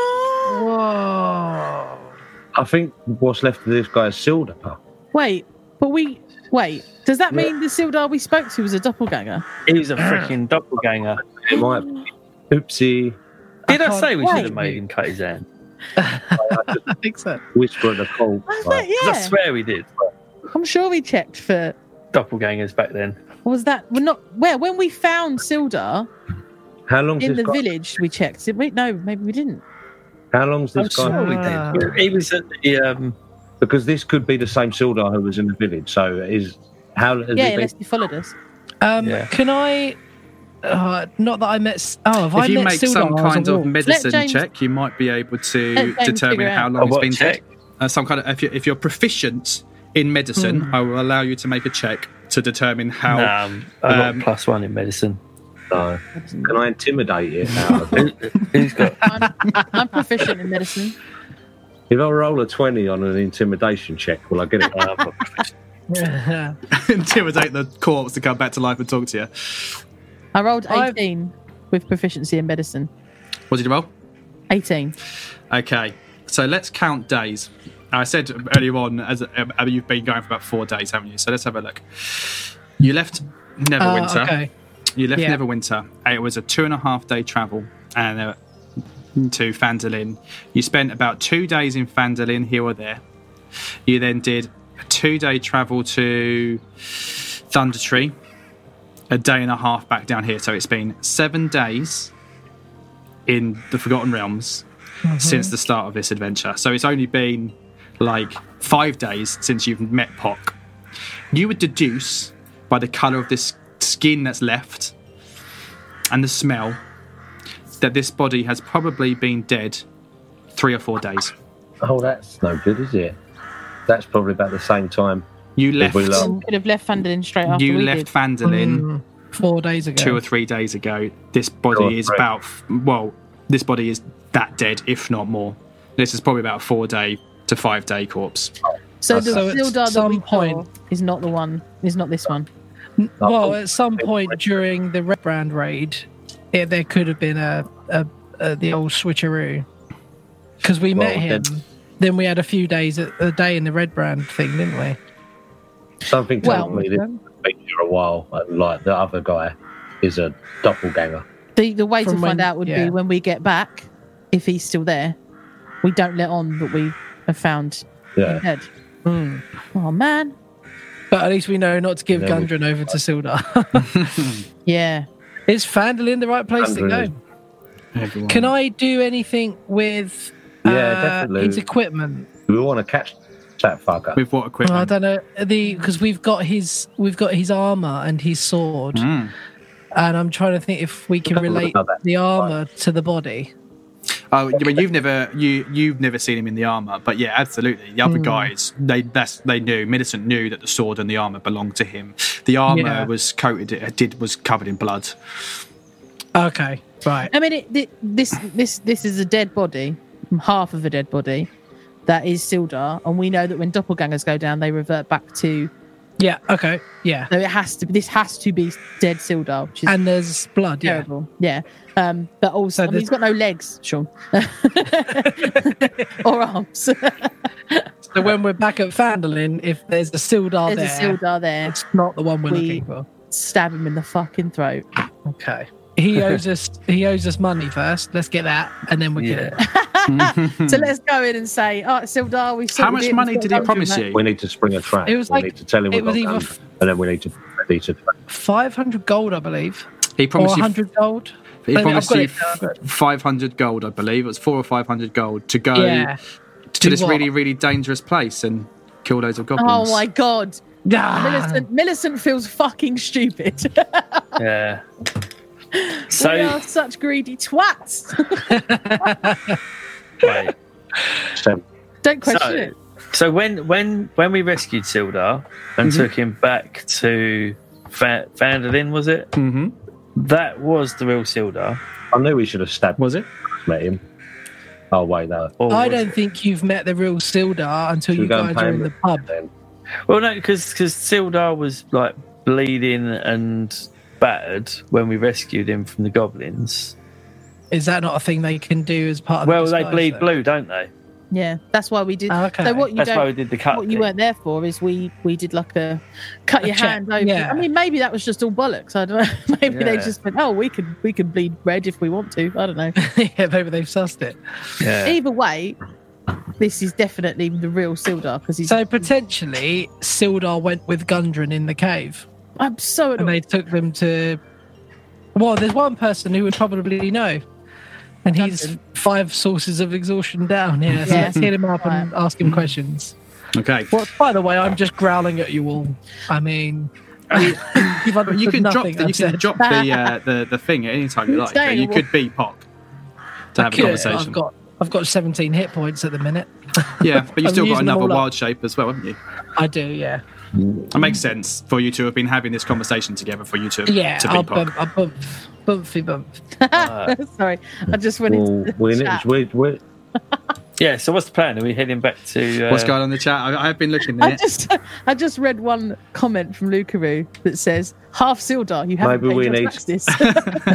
Whoa. I think what's left of this guy is Sildar. Wait, but we wait. Does that mean the Sildar we spoke to was a doppelganger? He was a freaking doppelganger. It might be. Oopsie. Did I, can't say we should have wait. made him cut his hand? I think so. Whisper at the cold. I was Right. like, 'Cause I yeah. swear we did. I'm sure we checked for. Doppelgangers back then. Was that? We're not. Where when we found Sildar How long's in this the guy? village, we checked. Did we? No, maybe we didn't. How long's I'm this guy? sure we Ah. did. He was at the um, Because this could be the same Sildar who was in the village. So is how has Yeah, he yeah, been? unless you followed us. Um, Yeah. Can I? Uh, not that I met. S- Oh, have I If you met make Sildar some when I was kind on of walk? medicine James- check, you might be able to Let James determine figure how out. long a it's what been check? dead. Uh, some kind of if you're, if you're proficient in medicine, Hmm. I will allow you to make a check to determine how. Um, I got um, plus one in medicine. No. Can I intimidate it now? Who, who's got? I'm, I'm proficient in medicine. If I roll a twenty on an intimidation check, will I get it? Uh, I've got- intimidate the corpse to come back to life and talk to you. I rolled I've- eighteen with proficiency in medicine. What did you roll? eighteen. Okay, so let's count days. I said earlier on, as um, you've been going for about four days, haven't you? So let's have a look. You left Neverwinter. Uh, okay. You left Yeah. Neverwinter. It was a two and a half day travel, and uh, to Phandalin. You spent about two days in Phandalin, here or there. You then did a two day travel to Thundertree, a day and a half back down here. So it's been seven days in the Forgotten Realms since the start of this adventure. So it's only been like five days since you've met Pock. You would deduce by the colour of this skin that's left and the smell that this body has probably been dead three or four days. Oh, that's no good, is it? That's probably about the same time You left. we left- We could have left Fandolin straight after You we left did. Fandolin Mm, four days ago. two or three days ago. This body Two or is three. about well, this body is that dead, if not more. This is probably about a four day to five day corpse. So the So at Sildar that some we point- point is not the one. Is not this one. Well, at some point during the Red Brand raid, it, there could have been a, a, a the old switcheroo because we met Well, him. then- Then we had a few days, a day in the Red Brand thing, didn't we? Something Well, told me this has been here a while, and like the other guy is a doppelganger. The the way From to find when- out would yeah. be when we get back, if he's still there. We don't let on that we have found Yeah. him dead. Mm. Oh man. But at least we know not to give Yeah, we- Gundren over to Sildar. Yeah. Is Fandolin the right place to Fandolin go? is- Everyone. Can I do anything with Yeah, uh, definitely. his equipment? We want to catch that fucker. With what Well, I equipment? don't know the because we've got his we've got his armor and his sword, Mm. and I'm trying to think if we can Don't relate know that. the armor to the body. Oh, I mean, you've never you you've never seen him in the armor, but yeah, absolutely. The other Mm. guys, they that's they knew. Millicent knew that the sword and the armor belonged to him. The armor Yeah. was coated. It did was covered in blood. Okay, right. I mean, it, thi- this this this is a dead body, half of a dead body, that is Sildar, and we know that when doppelgangers go down, they revert back to. Yeah. Okay. Yeah. So it has to. This has to be dead Sildar, which is And there's blood. Yeah. terrible. Yeah. Um, but also, So I mean, there's- he's got no legs, Sean, or arms. So when we're back at Fandolin, if there's a Sildar There's there, a Sildar there. it's not the one we're We- looking for. Stab him in the fucking throat. Okay. He owes us. He owes us money first. Let's get that, and then we Yeah. get So let's go in and say, "Oh, Sildar, we." How much money did he promise you? We need to spring a trap. It was we like- need to tell him it we've was got either guns, f- and then we need to ready to. five hundred gold, I believe, He or promised you. one hundred gold. He I've promised got you it down, but- five hundred gold, I believe. It was four or five hundred gold to go Yeah. to Do this what? really, really dangerous place and kill loads of goblins. Oh my god, Ah, Millicent! Millicent feels fucking stupid. Yeah. we So are such greedy twats. wait. So, Don't question So, it. so when when when we rescued Sildar and Mhm. took him back to Fa- Fandolin, was it? Mm-hmm. That was the real Sildar. I knew we should have stabbed Was it? met him. Oh wait, no. Or I was don't it- think you've met the real Sildar until Should we you go and guys pay are in him? the pub. Then Well, no, because because Sildar was like bleeding and battered when we rescued him from the goblins. Is that not a thing they can do as part of Well, the they disguise, bleed though? blue, don't they? Yeah, that's why we did. Oh, okay. So what you That's why we don't, did the cut. what you thing. weren't there for is we we did like a cut A your check, hand over. yeah. I mean, maybe that was just all bollocks. I don't know. Maybe they Yeah. just went, oh, we could we could bleed red if we want to. I don't know. Yeah, maybe they've sussed it. Yeah. Either way, this is definitely the real Sildar because he's. So potentially, Sildar went with Gundren in the cave, I'm so and annoyed. they took them to. Well, there's one person who would probably know, and he's Gundren. five sources of exhaustion down. Yeah, so Yeah. let's hit him up and ask him questions. Okay. Well, by the way, I'm just growling at you all. I mean, you, you've understood You can drop nothing the, you I've can said. drop the uh, the the thing at any time you like. So Staying you a could be Pock to have a Could, conversation. I've got I've got seventeen hit points at the minute. Yeah, but you've I'm still got using them another all up. wild shape as well, haven't you? I do, yeah. It makes sense for you to have been having this conversation together for you to Yeah, to be I'll Pock. bump, I'll bump, bumpy bump. Uh, Sorry, I just went well, into the we chat. we we yeah. So what's the plan? Are we heading back to? Uh, What's going on in the chat? I, I've been looking at I it. just I just read one comment from Lucaroo that says half Sildar. You haven't Maybe we paid need- us this. to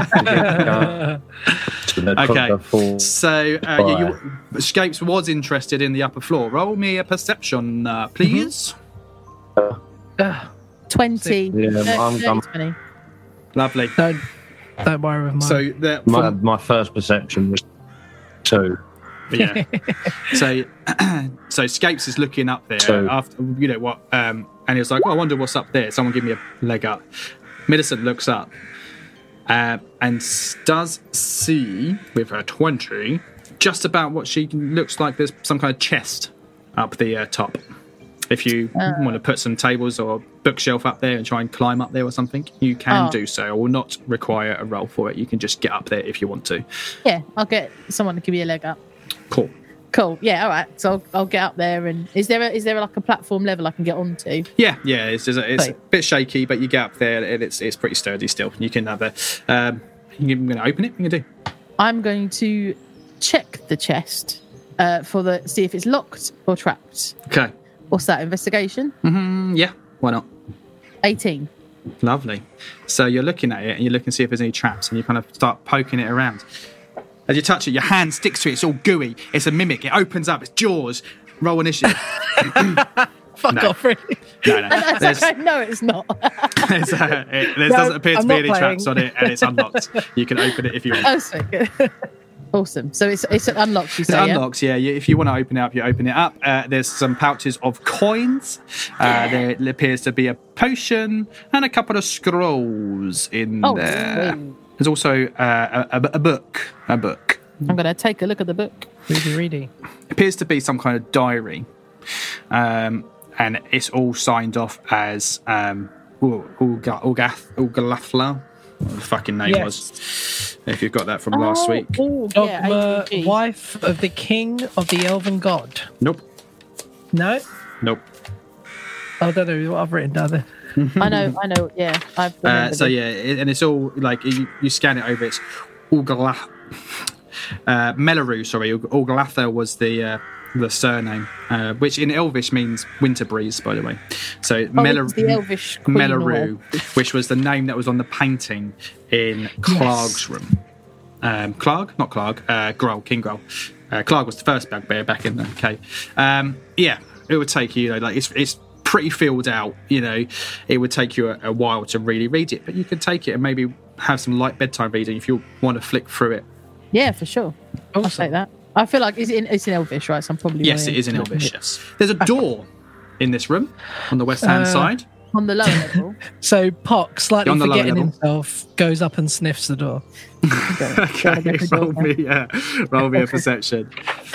the Okay. the full- So, uh, yeah, you, Escapes was interested in the upper floor. Roll me a perception, uh, please. Ah, Twenty. Yeah, thirty, I'm- thirty, I'm- twenty. Lovely. don't don't worry with mine. So, the, my, from, my first perception was two. yeah. so, so Scapes is looking up there So- after you know what, um, and he was like, "Oh, I wonder what's up there." Someone give me a leg up. Millicent looks up uh, and s- does see with her twenty just about what she looks like. There's some kind of chest up the uh, top. If you Uh. want to put some tables or bookshelf up there and try and climb up there or something, you can Oh. do so. It will not require a roll for it. You can just get up there if you want to. Yeah, I'll get someone to give you a leg up. Cool. Cool. Yeah. All right. So I'll, I'll get up there. And is there a, is there like a platform level I can get onto? Yeah, yeah. It's just a, it's a Right. bit shaky, but you get up there and it's it's pretty sturdy still. You can have a. Um, you're going to open it. What are you going to do? I'm going to check the chest uh, for the see if it's locked or trapped. Okay. What's that? Investigation. Mm, yeah. Why not? eighteen. Lovely. So you're looking at it and you're looking to see if there's any traps, and you kind of start poking it around. As you touch it, your hand sticks to it. It's all gooey. It's a mimic. It opens up. It's jaws. Roll initiative. Fuck No. off, really. No, no. There's, That's okay. No, it's not. there's, uh, it, there No, doesn't appear to I'm be not any playing. traps on it, and it's unlocked. You can open it if you want. Oh, sweet. Awesome. So it's it's unlocked. You It say, yeah? unlocks, yeah. You, if you want to open it up, you open it up. Uh, there's some pouches of coins. Uh, there appears to be a potion and a couple of scrolls in Oh, there. sweet. There's also uh, a, a, a book. A book. I'm going to take a look at the book. Ready, ready. Appears to be some kind of diary, um, and it's all signed off as um, Ulga- Ulgath Ulgalafla. What the fucking name Yes. was? If you've got that from last Oh, week. oh, yeah, Dogma, A U G. wife of the king of the elven god. Nope. No? Nope. I don't know what I've written down there. I know, I know. Yeah, I've. Uh, remembered so it. yeah, it, and it's all like you, you scan it over. It's Ulgala, uh, Melaru. Sorry, Ulgalatha was the uh, the surname, uh, which in Elvish means winter breeze. By the way, so Oh, Melaru, it's the Elvish queen Melaru, or- which was the name that was on the painting in Clarg's room. Um, Clarg, not Clarg, uh, Grohl, King Grohl. Uh, Clarg was the first bugbear back in the cave. Um, yeah, it would take you, you know, like it's it's pretty filled out. You know, it would take you a, a while to really read it, but you could take it and maybe have some light bedtime reading if you want to flick through it. Yeah, for sure. I'll take that. I feel like it's in it's in Elvish, right? So I'm probably Yes, right it is in to Elvish. Yes, there's a door in this room on the west hand Uh, side. on the lower level. So Pock, slightly On the lower forgetting level. himself, goes up and sniffs the door. Okay, roll me, uh, roll me a perception.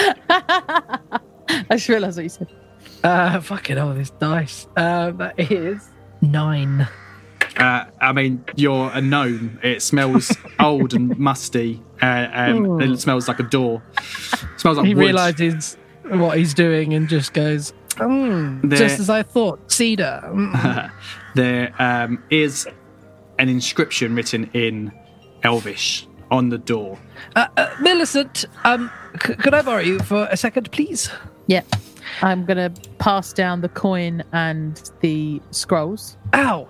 I just realised what you said. Uh, fucking hell, this dice. Uh, that is nine. Uh, I mean, you're a gnome. It smells old and musty. Uh, um, it smells like a door. It smells like He wood. realizes what he's doing and just goes, mm, There- just as I thought, cedar. Mm. There um, is an inscription written in Elvish on the door. uh, uh, Millicent, um, c- could I borrow you for a second, please? Yeah. I'm going to pass down the coin and the scrolls. Ow.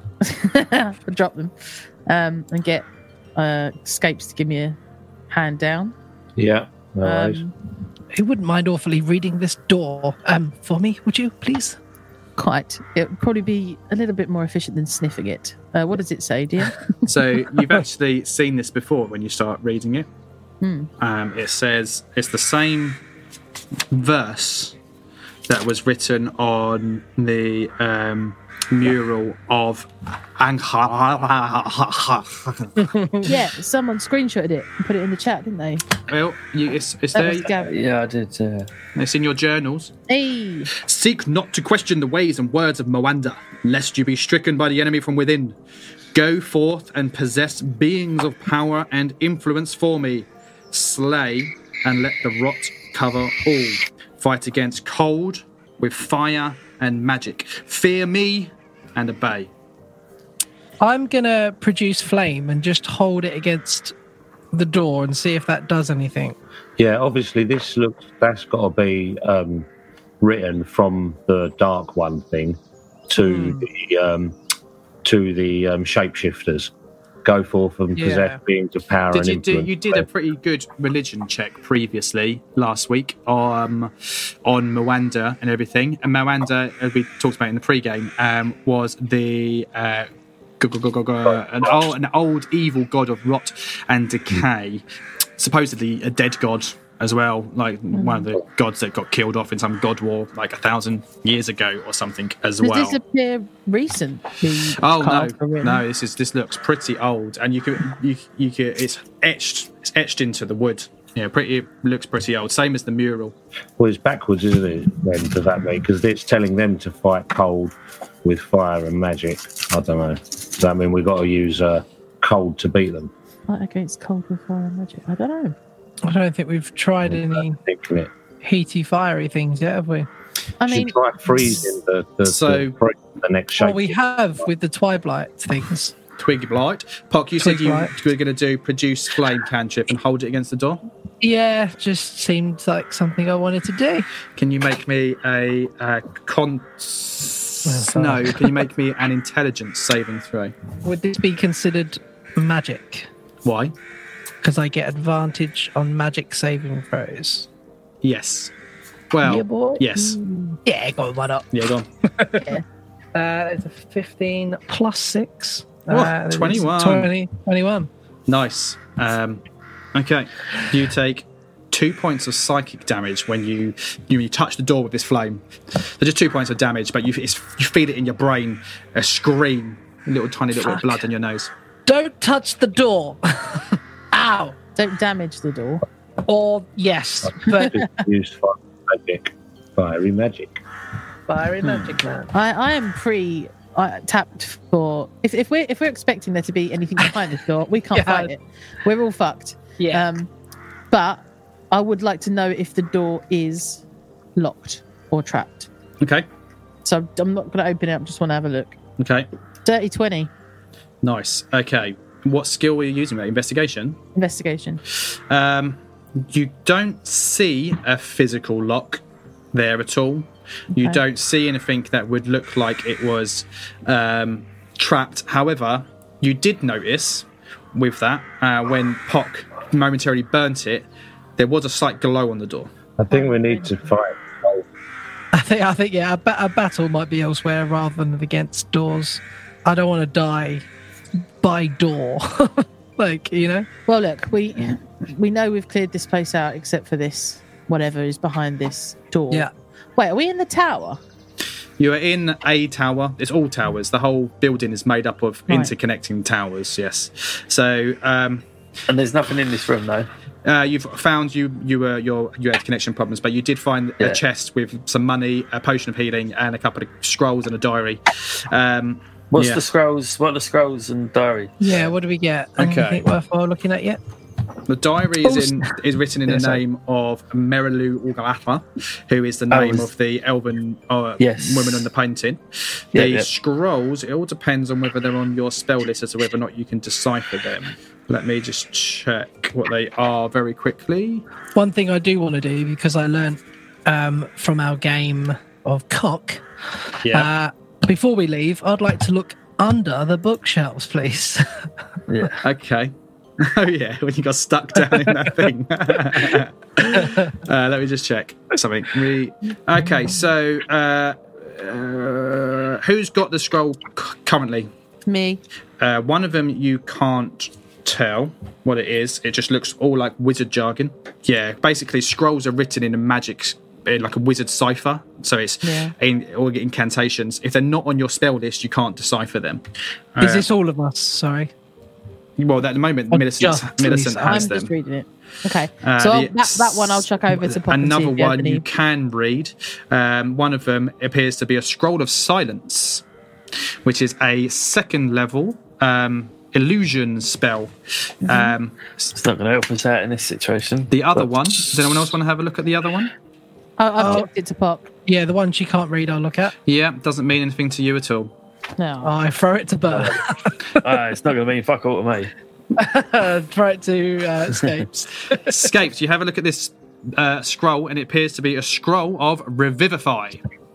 Drop them. Um, and get uh, Scapes to give me a hand down. Yeah. No worries. Um, Who wouldn't mind awfully reading this door um, for me, would you, please? quite. It would probably be a little bit more efficient than sniffing it. Uh, what does it say, dear? So you've actually seen this before when you start reading it. Hmm. Um, it says it's the same verse that was written on the um, mural of Angha. Yeah, someone screenshotted it and put it in the chat, didn't they? Well, you, it's, it's That was there. Gary. Yeah, I did. Uh, It's in your journals. Hey, Seek not to question the ways and words of Moanda, lest you be stricken by the enemy from within. Go forth and possess beings of power and influence for me. Slay and let the rot cover all. Fight against cold with fire and magic. Fear me and obey. I'm going to produce flame and just hold it against the door and see if that does anything. Yeah, obviously this looks, that's got to be um, written from the Dark One thing to the um, to the um, shapeshifters. Go forth and Yeah. possess beings of power Did and you do? influence. You did a pretty good religion check previously last week um, on Moanda and everything. And Moanda, as we talked about in the pre-game, um, was the uh, g- g- g- g- g- an old, an old evil god of rot and decay, supposedly a dead god as well, like one of the gods that got killed off in some god war like a thousand years ago or something as does well. this appear recent? the Oh cards were no, written? no! This is this looks pretty old, and you can you you can it's etched it's etched into the wood. Yeah, pretty it looks pretty old. Same as the mural. Well, it's backwards, isn't it? Then does that mean because it's telling them to fight cold with fire and magic? I don't know. Does that mean we've got to use uh, cold to beat them? Fight against cold with fire and magic. I don't know. I don't think we've tried any. Thinking it. heaty, fiery things yet, have we? I Should mean, try freezing the the, So- the, the next shape. Well, we have with the Twilight things. Twig blight. Pock, you said you Twig blight. were going to do produce flame cantrip and hold it against the door. Yeah, just seemed like something I wanted to do. Can you make me a uh, con? No. Can you make me an intelligence saving throw? Would this be considered magic? Why? Because I get advantage on magic saving throws. Yes. Well. Yeah, boy. Yes. Yeah, go one up. Yeah. Go on. Uh, it's a fifteen plus six. Oh, uh, it's twenty-one. twenty, twenty-one. Nice. Um, okay. You take two points of psychic damage when you you, you touch the door with this flame. There's just two points of damage, but you it's, you feel it in your brain. A scream, a little tiny little bit of Fuck. blood on your nose. Don't touch the door. Ow. don't damage the door. Or yes, but Use fire magic, fiery magic. fiery magic man. I, I am pre uh, tapped for. If, if we're if we're expecting there to be anything behind this door, we can't Yeah. fight it. We're all fucked. Yeah. Um, but I would like to know if the door is locked or trapped. Okay. So I'm not going to open it up. Just want to have a look. Okay. Dirty twenty Nice. Okay. What skill were you using, mate? Investigation? investigation. Um, you don't see a physical lock there at all. You Okay. don't see anything that would look like it was um, trapped. However, you did notice with that, uh, when Pock momentarily burnt it, there was a slight glow on the door. I think we need to fight. I think I think yeah, a, ba- a battle might be elsewhere rather than against doors. I don't want to die by door. Like, you know? Well, look, we we know we've cleared this place out except for this whatever is behind this door. Yeah. Wait, are we in the tower? You are in a tower. It's all towers. The whole building is made up of Right. interconnecting towers. Yes. So um, And there's nothing in this room, though. uh, you've found you you were your you had connection problems, but you did find Yeah. a chest with some money, a potion of healing, and a couple of scrolls and a diary. Um, What's yeah. the scrolls? What are the scrolls and diary? Yeah, what do we get? Okay. Anything worthwhile looking at yet? The diary is in is written in Yeah, the sorry. name of Merilu Ugalatha, who is the Oh, name is- of the elven uh, Yes. woman on the painting. Yeah, the yeah. scrolls, it all depends on whether they're on your spell list as to whether or not you can decipher them. Let me just check what they are very quickly. One thing I do want to do, because I learnt um, from our game of cock, Yeah. uh, before we leave, I'd like to look under the bookshelves, please. Yeah. Okay. Oh yeah, when you got stuck down in that thing. uh, let me just check something. We, okay, so uh, uh, who's got the scroll c- currently? Me. Uh, one of them you can't tell what it is. It just looks all like wizard jargon. Yeah, basically scrolls are written in a magic, in like a wizard cipher. So it's Yeah. in all incantations. If they're not on your spell list, you can't decipher them. Is Uh, this all of us? Sorry. well, at the moment, Oh, Millicent, just Millicent Lisa. has I'm them. just reading it. Okay. Uh, so I'll, the- that, that one I'll chuck over to Pop and see Another if you have one any- you can read. Um, one of them appears to be a scroll of silence, which is a second level um, illusion spell. Mm-hmm. Um, It's not going to help us out in this situation. the other one. Does anyone else want to have a look at the other one? I, I've Oh. chucked it to Pop. Yeah, the one she can't read, I'll look at. Yeah, doesn't mean anything to you at all. No. I throw it to Bert. Ah, it's not going to mean fuck all to me. throw it to uh, Scapes. Scapes, you have a look at this uh, scroll, and it appears to be a scroll of Revivify.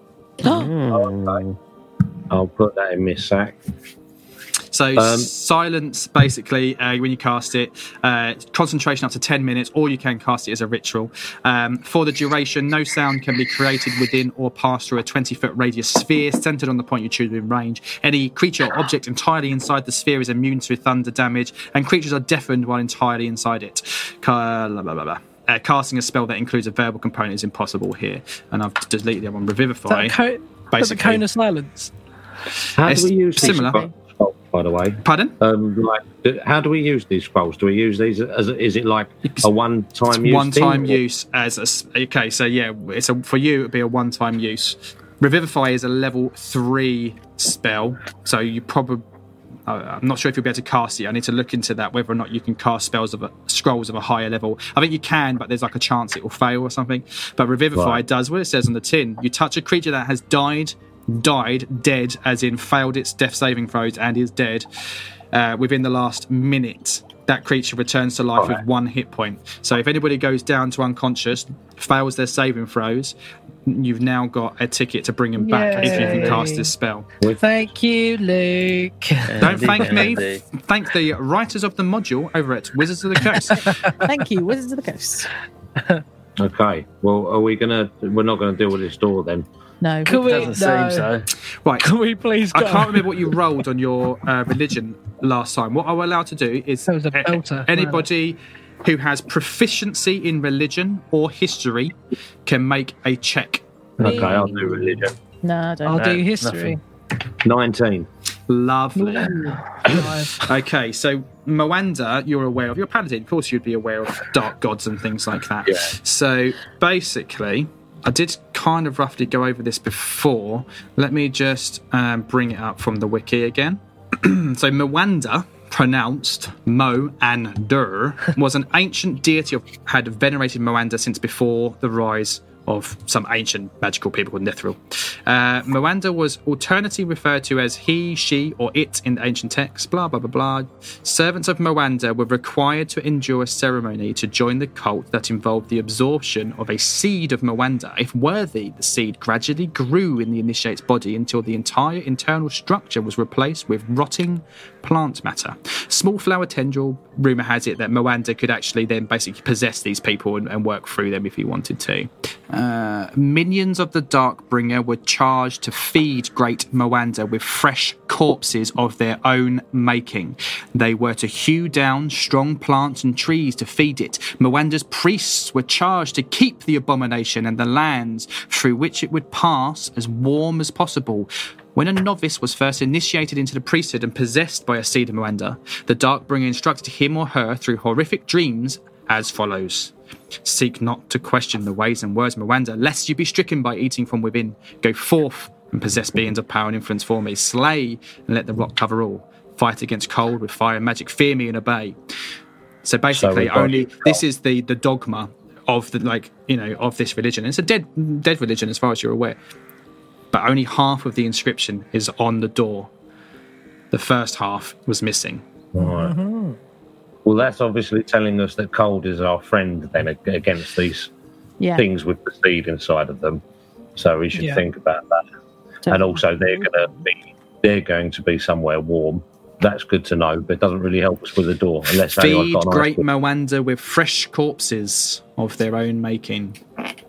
I'll put that in my sack. So Um, silence, basically, uh, when you cast it, uh, concentration up to ten minutes, or you can cast it as a ritual. Um, for the duration, no sound can be created within or pass through a twenty-foot radius sphere centered on the point you choose within range. Any creature or object entirely inside the sphere is immune to thunder damage, and creatures are deafened while entirely inside it. Ca- blah, blah, blah, blah. Uh, casting a spell that includes a verbal component is impossible here. And I've deleted the other one, Revivify. Is that a co- that's a basically. cone of silence. How It's do we use these similar. scrolls, by the way? Pardon? Um, like, do- how do we use these scrolls? Do we use these as? A, is it like a one-time It's use? one-time thing, or- use as a s- okay. So yeah, it's a for you it'd be a one-time use. Revivify is a level three spell, so you probably. Uh, I'm not sure if you'll be able to cast it. I need to look into that whether or not you can cast spells of a scrolls of a higher level. I think you can, but there's like a chance it will fail or something. But Revivify Right. does what it says on the tin. You touch a creature that has died, died, dead, as in failed its death saving throws and is dead, uh, within the last minute. That creature returns to life Right. with one hit point. So if anybody goes down to unconscious, fails their saving throws, you've now got a ticket to bring him back if you can Yay. cast this spell. Thank you, Luke. Don't thank me. Andy. Thank the writers of the module over at Wizards of the Coast. Thank you, Wizards of the Coast. Okay. Well, are we gonna? We're not gonna deal with this door then. No, Can we- Doesn't No. seem so. Right. Can we please go? I can't remember what you rolled on your uh, religion last time. What I'm allowed to do is That was a a- belter. anybody who has proficiency in religion or history can make a check. Okay, I'll do religion. no, I don't. I'll No, do history. Nineteen. Lovely. Five. Okay, so Moanda, you're aware of. You're a paladin, of course, you'd be aware of dark gods and things like that. Yeah. So basically, I did kind of roughly go over this before. Let me just um, bring it up from the wiki again. So Moanda, pronounced Mo-an-dur, was an ancient deity of had venerated Moanda since before the rise of some ancient magical people called Nethril. Uh, Moanda was alternately referred to as he, she, or it in the ancient texts, blah, blah, blah, blah. Servants of Moanda were required to endure a ceremony to join the cult that involved the absorption of a seed of Moanda. If worthy, the seed gradually grew in the initiate's body until the entire internal structure was replaced with rotting plant matter. Small flower tendril, rumour has it that Moanda could actually then basically possess these people and, and work through them if he wanted to. Uh, minions of the Darkbringer were charged to feed Great Moanda with fresh corpses of their own making. They were to hew down strong plants and trees to feed it. Moanda's priests were charged to keep the abomination and the lands through which it would pass as warm as possible. When a novice was first initiated into the priesthood and possessed by a seed of Moanda, the Darkbringer instructed him or her through horrific dreams as follows. Seek not to question the ways and words of Moanda, lest you be stricken by eating from within. Go forth and possess beings of power and influence for me. Slay and let the rock cover all. Fight against cold with fire and magic. Fear me and obey. So basically, we've got- only this is the the dogma of the like you know of this religion. It's a dead dead religion as far as you're aware. But only half of the inscription is on the door. The first half was missing. Right. Well, that's obviously telling us that cold is our friend then ag- against these Yeah. things with the seed inside of them. So we should Yeah. think about that. And also, they're going to be they're going to be somewhere warm. That's good to know, but it doesn't really help us with the door unless anyone's Feed got an Great ice- Moanda with fresh corpses of their own making.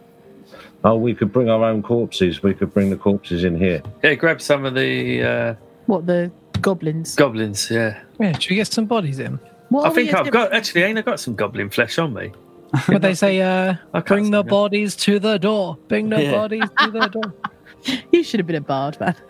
Oh, we could bring our own corpses. We could bring the corpses in here. Yeah, grab some of the uh, What, the goblins? goblins. Yeah, Yeah, should we get some bodies in? What I are we think I've attempting- got actually. Ain't I got some goblin flesh on me? But they say, uh, I can't bring the see that. bodies to the door. Bring the Yeah. bodies to the door. You should have been a bard, man.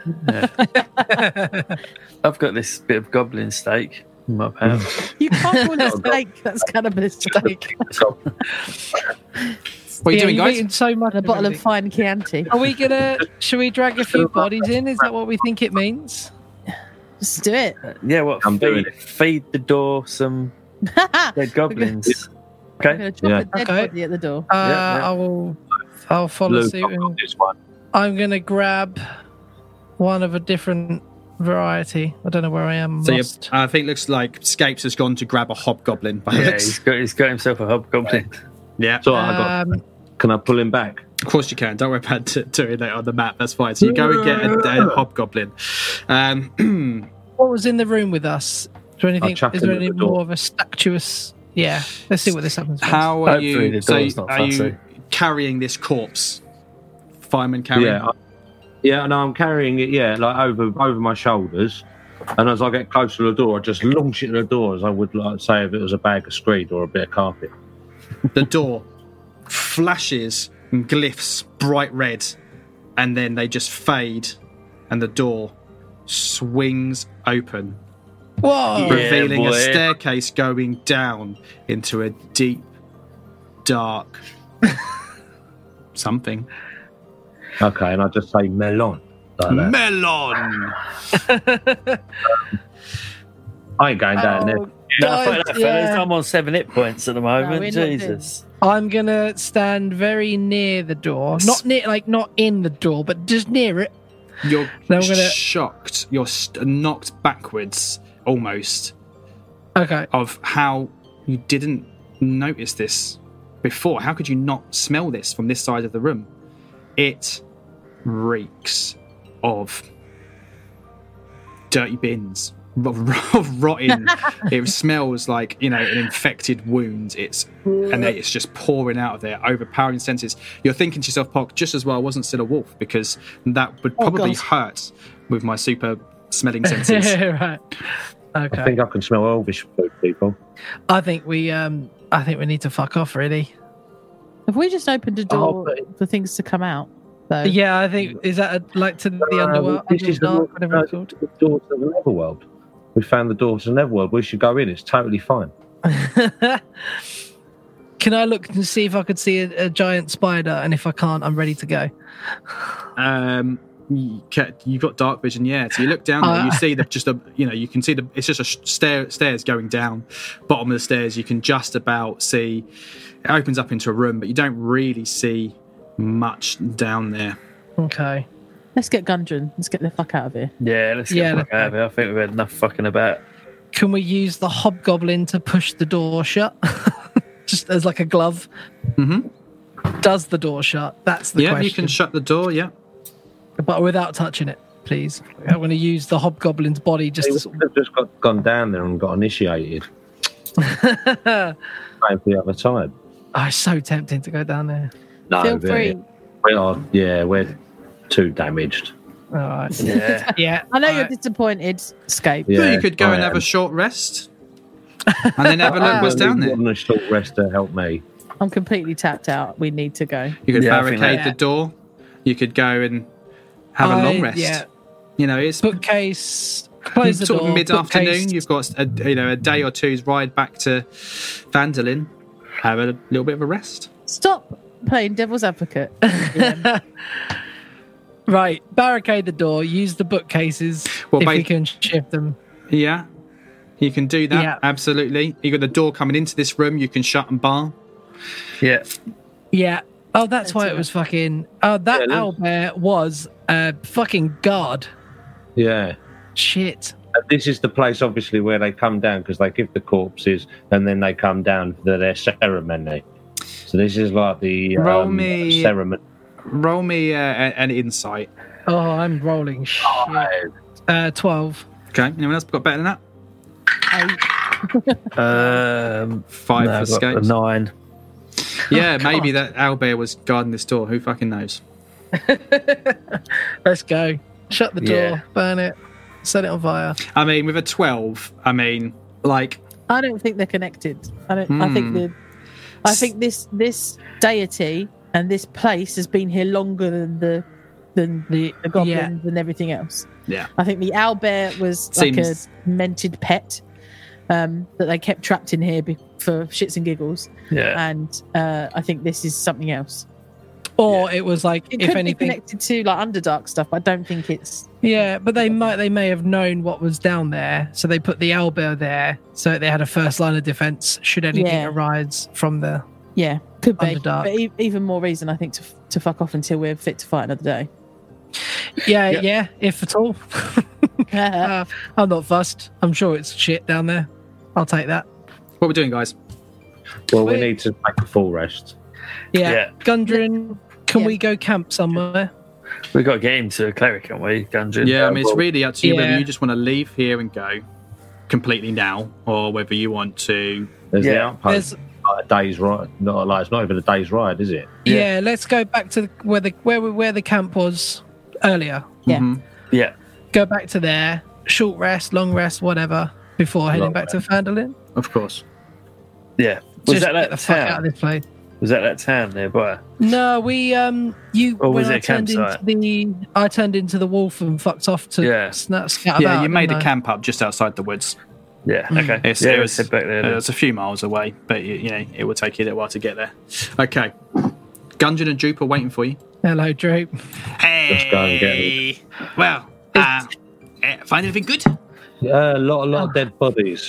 I've got this bit of goblin steak in my pouch. You can't call it a steak. That's cannibalistic. So, What are you Yeah, doing, you've guys? eaten so much. And a bottle of already. fine Chianti. Are we gonna? Should we drag a few bodies in? Is that what we think it means? Just do it. Yeah, what? I'm doing feed, it. feed the door some dead goblins. I'm Okay. going to drop Yeah. a dead Okay. body at the door. Uh, yeah. I will. I'll follow Luke, suit. I've And got this one. I'm gonna grab one of a different variety. I don't know where I am. So you lost. I think it looks like Scapes has gone to grab a hobgoblin. By the Yeah, looks. he's got he's got himself a hobgoblin. yeah. So I got. Um, Can I pull him back? Of course you can. Don't worry about t- doing that on the map. That's fine. So you go and get a, a hobgoblin. Um, what was in the room with us? Is there anything? chuck Is him there at any the door. more of a statuous? Yeah. Let's see what this happens. first. how are Hopefully you? the So door's not are you fussy. carrying this corpse? Fireman carrying. Yeah, I, yeah. No, I'm carrying it. Yeah, like over over my shoulders. And as I get close to the door, I just launch it at the door as I would like say if it was a bag of screed or a bit of carpet. The door flashes and glyphs bright red, and then they just fade, and the door swings open, Whoa! Yeah, revealing a boy. staircase going down into a deep, dark something. Okay, and I just say melon. Like that. Melon. I ain't going down there. Oh, No, fuck that, Yeah. fellas. I'm on seven hit points at the moment. we're not doing- Jesus. I'm gonna stand very near the door, not near, like not in the door, but just near it. You're Then I'm gonna- shocked. You're st- knocked backwards almost Okay. of how you didn't notice this before. How could you not smell this from this side of the room? It reeks of dirty bins, of, of rotting. It smells like, you know, an infected wound. It's and then it's just pouring out of there, overpowering senses. You're thinking to yourself, Pock, just as well I wasn't still a wolf, because that would probably hurt with my super smelling senses. Right. Okay. I think I can smell Elvish food, people. I think we um I think we need to fuck off really. Have we just opened a door Oh, but- for things to come out? Though? Yeah, I think is that a, like to the Uh, underworld, this is the, underdark, whatever no, it's called. the door to the Netherworld. We found the door to the Netherworld. We should go in. It's totally fine. Can I look and see if I could see a, a giant spider? And if I can't, I'm ready to go. Um, you ca- you've got dark vision, yeah. So you look down there, you Uh. see the just a you know you can see the it's just a sh- stair stairs going down. Bottom of the stairs, you can just about see. It opens up into a room, but you don't really see much down there. Okay. Let's get Gundren. Let's get the fuck out of here. Yeah, let's get Yeah, the fuck out of here. I think we've had enough fucking about. Can we use the hobgoblin to push the door shut? Just as like a glove. Mhm. Does the door shut? That's the Yeah, question. you can shut the door. Yeah, but without touching it, please. I'm going to use the hobgoblin's body just They to sort would have just got gone down there and got initiated. of... Same for the other side. Oh, it's so tempting to go down there. No, Feel we're- free. We are, yeah, we're too damaged. All right. Yeah. Yeah. I know you're Alright. disappointed, Scape. Yeah, Well, you could go I and have am. a short rest, and then have a look what's down there. On a short rest to help me. I'm completely tapped out. We need to go. You could Yeah, I think barricade that- the door. You could go and have a I- long rest. Yeah. You know, it's Bookcase. Close the sort door. of mid-afternoon. bookcase. You've got a you know a day or two's ride back to Vandalin. Have a little bit of a rest. Stop playing devil's advocate. Right. Barricade the door. Use the bookcases Well, if ba- we can shift them. Yeah, you can do that. Yeah. Absolutely. You got the door coming into this room. You can shut and bar. Yeah. Yeah. Oh, that's why it was fucking. Oh, that Yeah, owlbear was a fucking guard. Yeah. Shit. And this is the place, obviously, where they come down because they give the corpses and then they come down for their ceremony. So this is like the Roll um, me- ceremony. Roll me uh, a- an insight. Oh, I'm rolling shit. Uh, twelve. Okay. Anyone else got better than that? Um, Five no, for I've got a Scapes. nine. Yeah, maybe that owlbear was guarding this door. Who fucking knows? Let's go. Shut the door. Yeah. Burn it. Set it on fire. I mean, with a twelve, I mean, like, I don't think they're connected. I don't. I think Hmm. the. I think this this deity and this place has been here longer than the than the, the goblins and everything else. yeah. I think the owlbear was like Seems- a mented pet um, that they kept trapped in here be- for shits and giggles, Yeah. and uh, I think this is something else. Or it was like, It if could be anything. connected to like Underdark stuff, but I don't think it's. Yeah, but they might they may have known what was down there, so they put the owlbear there, so they had a first line of defense should anything Yeah. arise from the. Yeah, could be. Underdark. But e- even more reason, I think, to to fuck off until we're fit to fight another day. Yeah, Yeah. yeah, if at all. uh, I'm not fussed. I'm sure it's shit down there. I'll take that. What are we doing, guys? Well, we Wait. need to make a full rest. Yeah, Yeah. Gundren, can Yeah. we go camp somewhere? We've got to get him to a cleric, haven't we, Gundren? Yeah, I mean, it's well, really up to you whether yeah. you just want to leave here and go completely now, or whether you want to. There's the Yeah. outpost. There's Like a day's ride. Not like it's not even a day's ride, is it? yeah. Yeah. let's go back to the, where the where we- where the camp was earlier. Yeah. Mhm. Yeah. Go back to there, short rest, long rest, whatever, before heading Long back to Fandolin. Of course. Yeah. Was Just that get that the fuck out of town? this place. Was that that town nearby? No, we um you Or when was it I a turned into campsite? the I turned into the wolf and fucked off to Yeah. sna- scout Yeah, about, you made didn't a I? camp up just outside the woods. Yeah. Mm. Okay. It's, yeah, it let's was, head back there. uh, then. it's a few miles away, but you, you know it will take you a little while to get there. Okay, Gungeon and Droop are waiting for you. Hello, Droop. Hey, go and get well, uh, eh, find anything good? Yeah, a lot, a lot of dead bodies.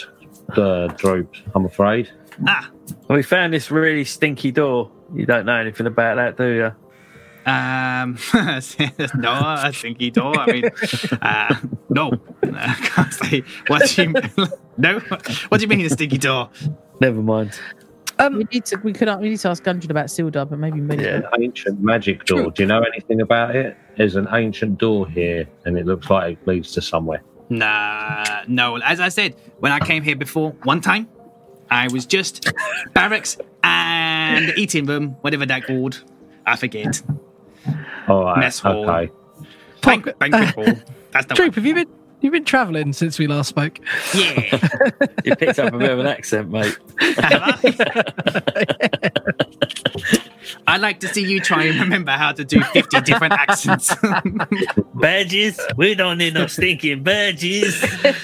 uh, Droop, I'm afraid. Ah, We found this really stinky door. You don't know anything about that, do you? um, no, a stinky door. I mean, uh, no, I can't say. What do you no? What do you mean a stinky door? Never mind. we need to. We could. We need to ask Gundren about Sildar, but maybe maybe. Yeah. An ancient magic door. True. Do you know anything about it? There's an ancient door here, and it looks like it leads to somewhere. Nah, no. As I said, when I came here before, one time, I was just barracks and the eating room, whatever that called. I forget. All right. Mess hall. Okay. Bank, banquet hall. That's the Droop, have you been you've been travelling since we last spoke? one. Yeah. You picked up a bit of an accent, mate. Have I? I'd like to see you try and remember how to do fifty different accents. Badges? We don't need no stinking badges.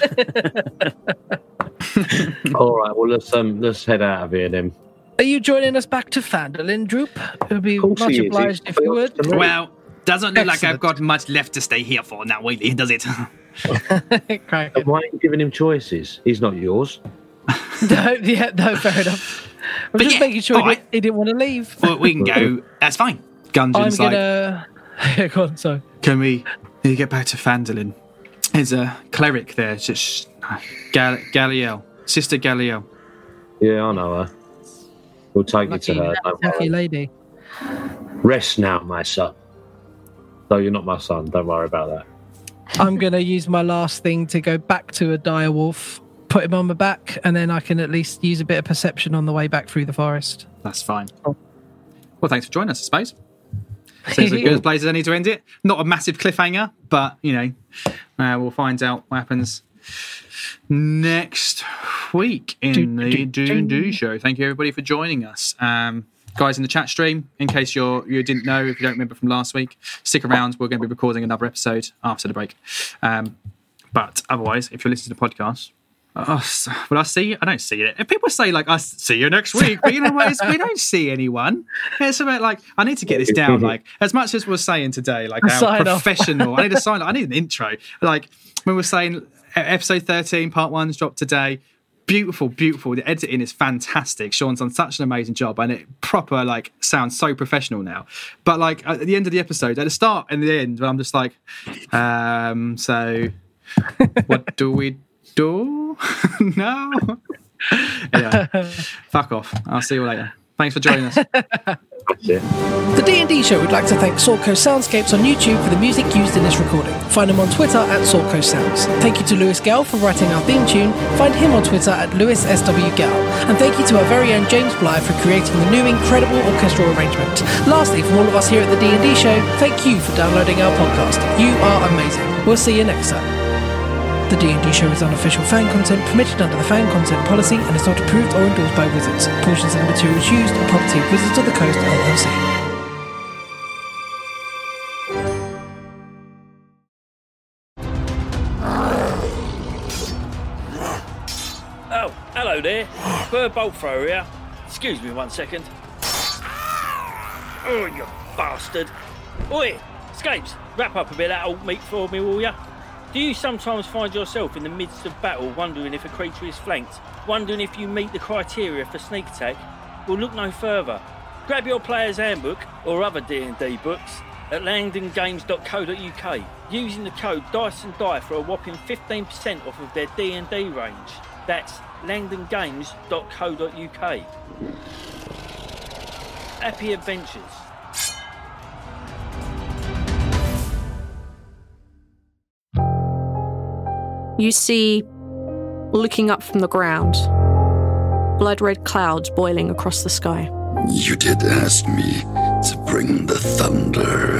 All right. Well, let's um, let's head out of here then. Are you joining us back to Phandalin, Droop? It would be Of course much he is. obliged He's if you would. close to me. Well, doesn't look like I've Excellent. got much left to stay here for now, really, does it? Cracking. Why are you giving him choices? He's not yours. No, yeah, no, fair enough. I'm But just yeah, making sure he, alright. he didn't want to leave. Well, we can go. That's fine. I'm Gundren's like, gonna. Yeah, go on. Sorry. can we can we get back to Phandalin? There's a cleric there, just Gal- Galliel, Sister Galliel. Yeah, I know her. We'll take Lucky, you to her. Don't lucky worry. lady. Rest now, my son. Though you're not my son, don't worry about that. I'm gonna use my last thing to go back to a dire wolf, put him on my back, and then I can at least use a bit of perception on the way back through the forest. That's fine. Well, thanks for joining us, I suppose. Seems as good a place as any to end it. Not a massive cliffhanger, but, you know, uh, we'll find out what happens next week in the Do Do Show. Thank you, everybody, for joining us. Um, guys in the chat stream, in case you're, you didn't know, if you don't remember from last week, stick around. We're going to be recording another episode after the break. Um, but otherwise, if you're listening to the podcast, oh, so- will I see you? I don't see it. If people say, like, I see you next week, but you know what? It's, we don't see anyone. It's about, like, I need to get this down. Like, as much as we're saying today, like, how Sign off. professional, I need a sign. I need an intro. Like, when we're saying e- episode thirteen, part one's dropped today, beautiful, beautiful. The editing is fantastic. Sean's done such an amazing job, and it proper, like, sounds so professional now. But, like, at the end of the episode, at the start and the end, when I'm just like, um, so what do we do? No. Anyway, fuck off. I'll see you later. Thanks for joining us. That's it. The D and D Show would like to thank Sorco Soundscapes on YouTube for the music used in this recording. Find him on Twitter at Sorco Sounds. Thank you to Lewis Gale for writing our theme tune. Find him on Twitter at Lewis S W Gale. And thank you to our very own James Bly for creating the new incredible orchestral arrangement. Lastly, from all of us here at the D and D Show, thank you for downloading our podcast. You are amazing. We'll see you next time. The D and D Show is unofficial fan content permitted under the fan content policy and is not approved or endorsed by Wizards. Portions of the materials used are property of Wizards of the Coast, L L C. Oh, hello there. Bird bolt thrower here. Excuse me one second. Oh, you bastard. Oi, Scapes, wrap up a bit of that old meat for me, will ya? Do you sometimes find yourself in the midst of battle wondering if a creature is flanked? Wondering if you meet the criteria for sneak attack? Well, look no further. Grab your player's handbook or other D and D books at langdon games dot co dot U K using the code Dice and Die for a whopping fifteen percent off of their D and D range. That's langdon games dot co dot U K. Happy adventures. You see, looking up from the ground, blood-red clouds boiling across the sky. You did ask me to bring the thunder.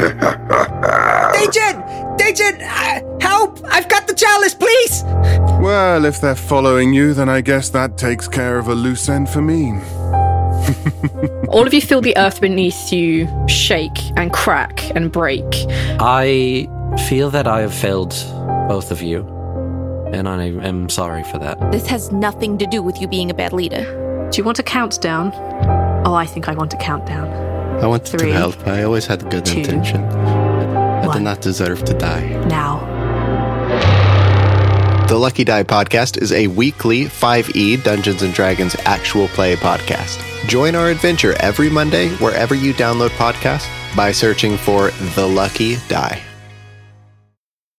Agent! Agent! Uh, help! I've got the chalice, please! Well, if they're following you, then I guess that takes care of a loose end for me. All of you feel the earth beneath you shake and crack and break. I feel that I have failed both of you, and I am sorry for that. This has nothing to do with you being a bad leader. Do you want a countdown? Oh, I think I want a countdown. I wanted Three, to help. I always had good two, intention. I one. did not deserve to die. Now. The The Lucky Die Podcast is a weekly five E Dungeons and Dragons actual play podcast. Join our adventure every Monday wherever you download podcasts by searching for The Lucky Die.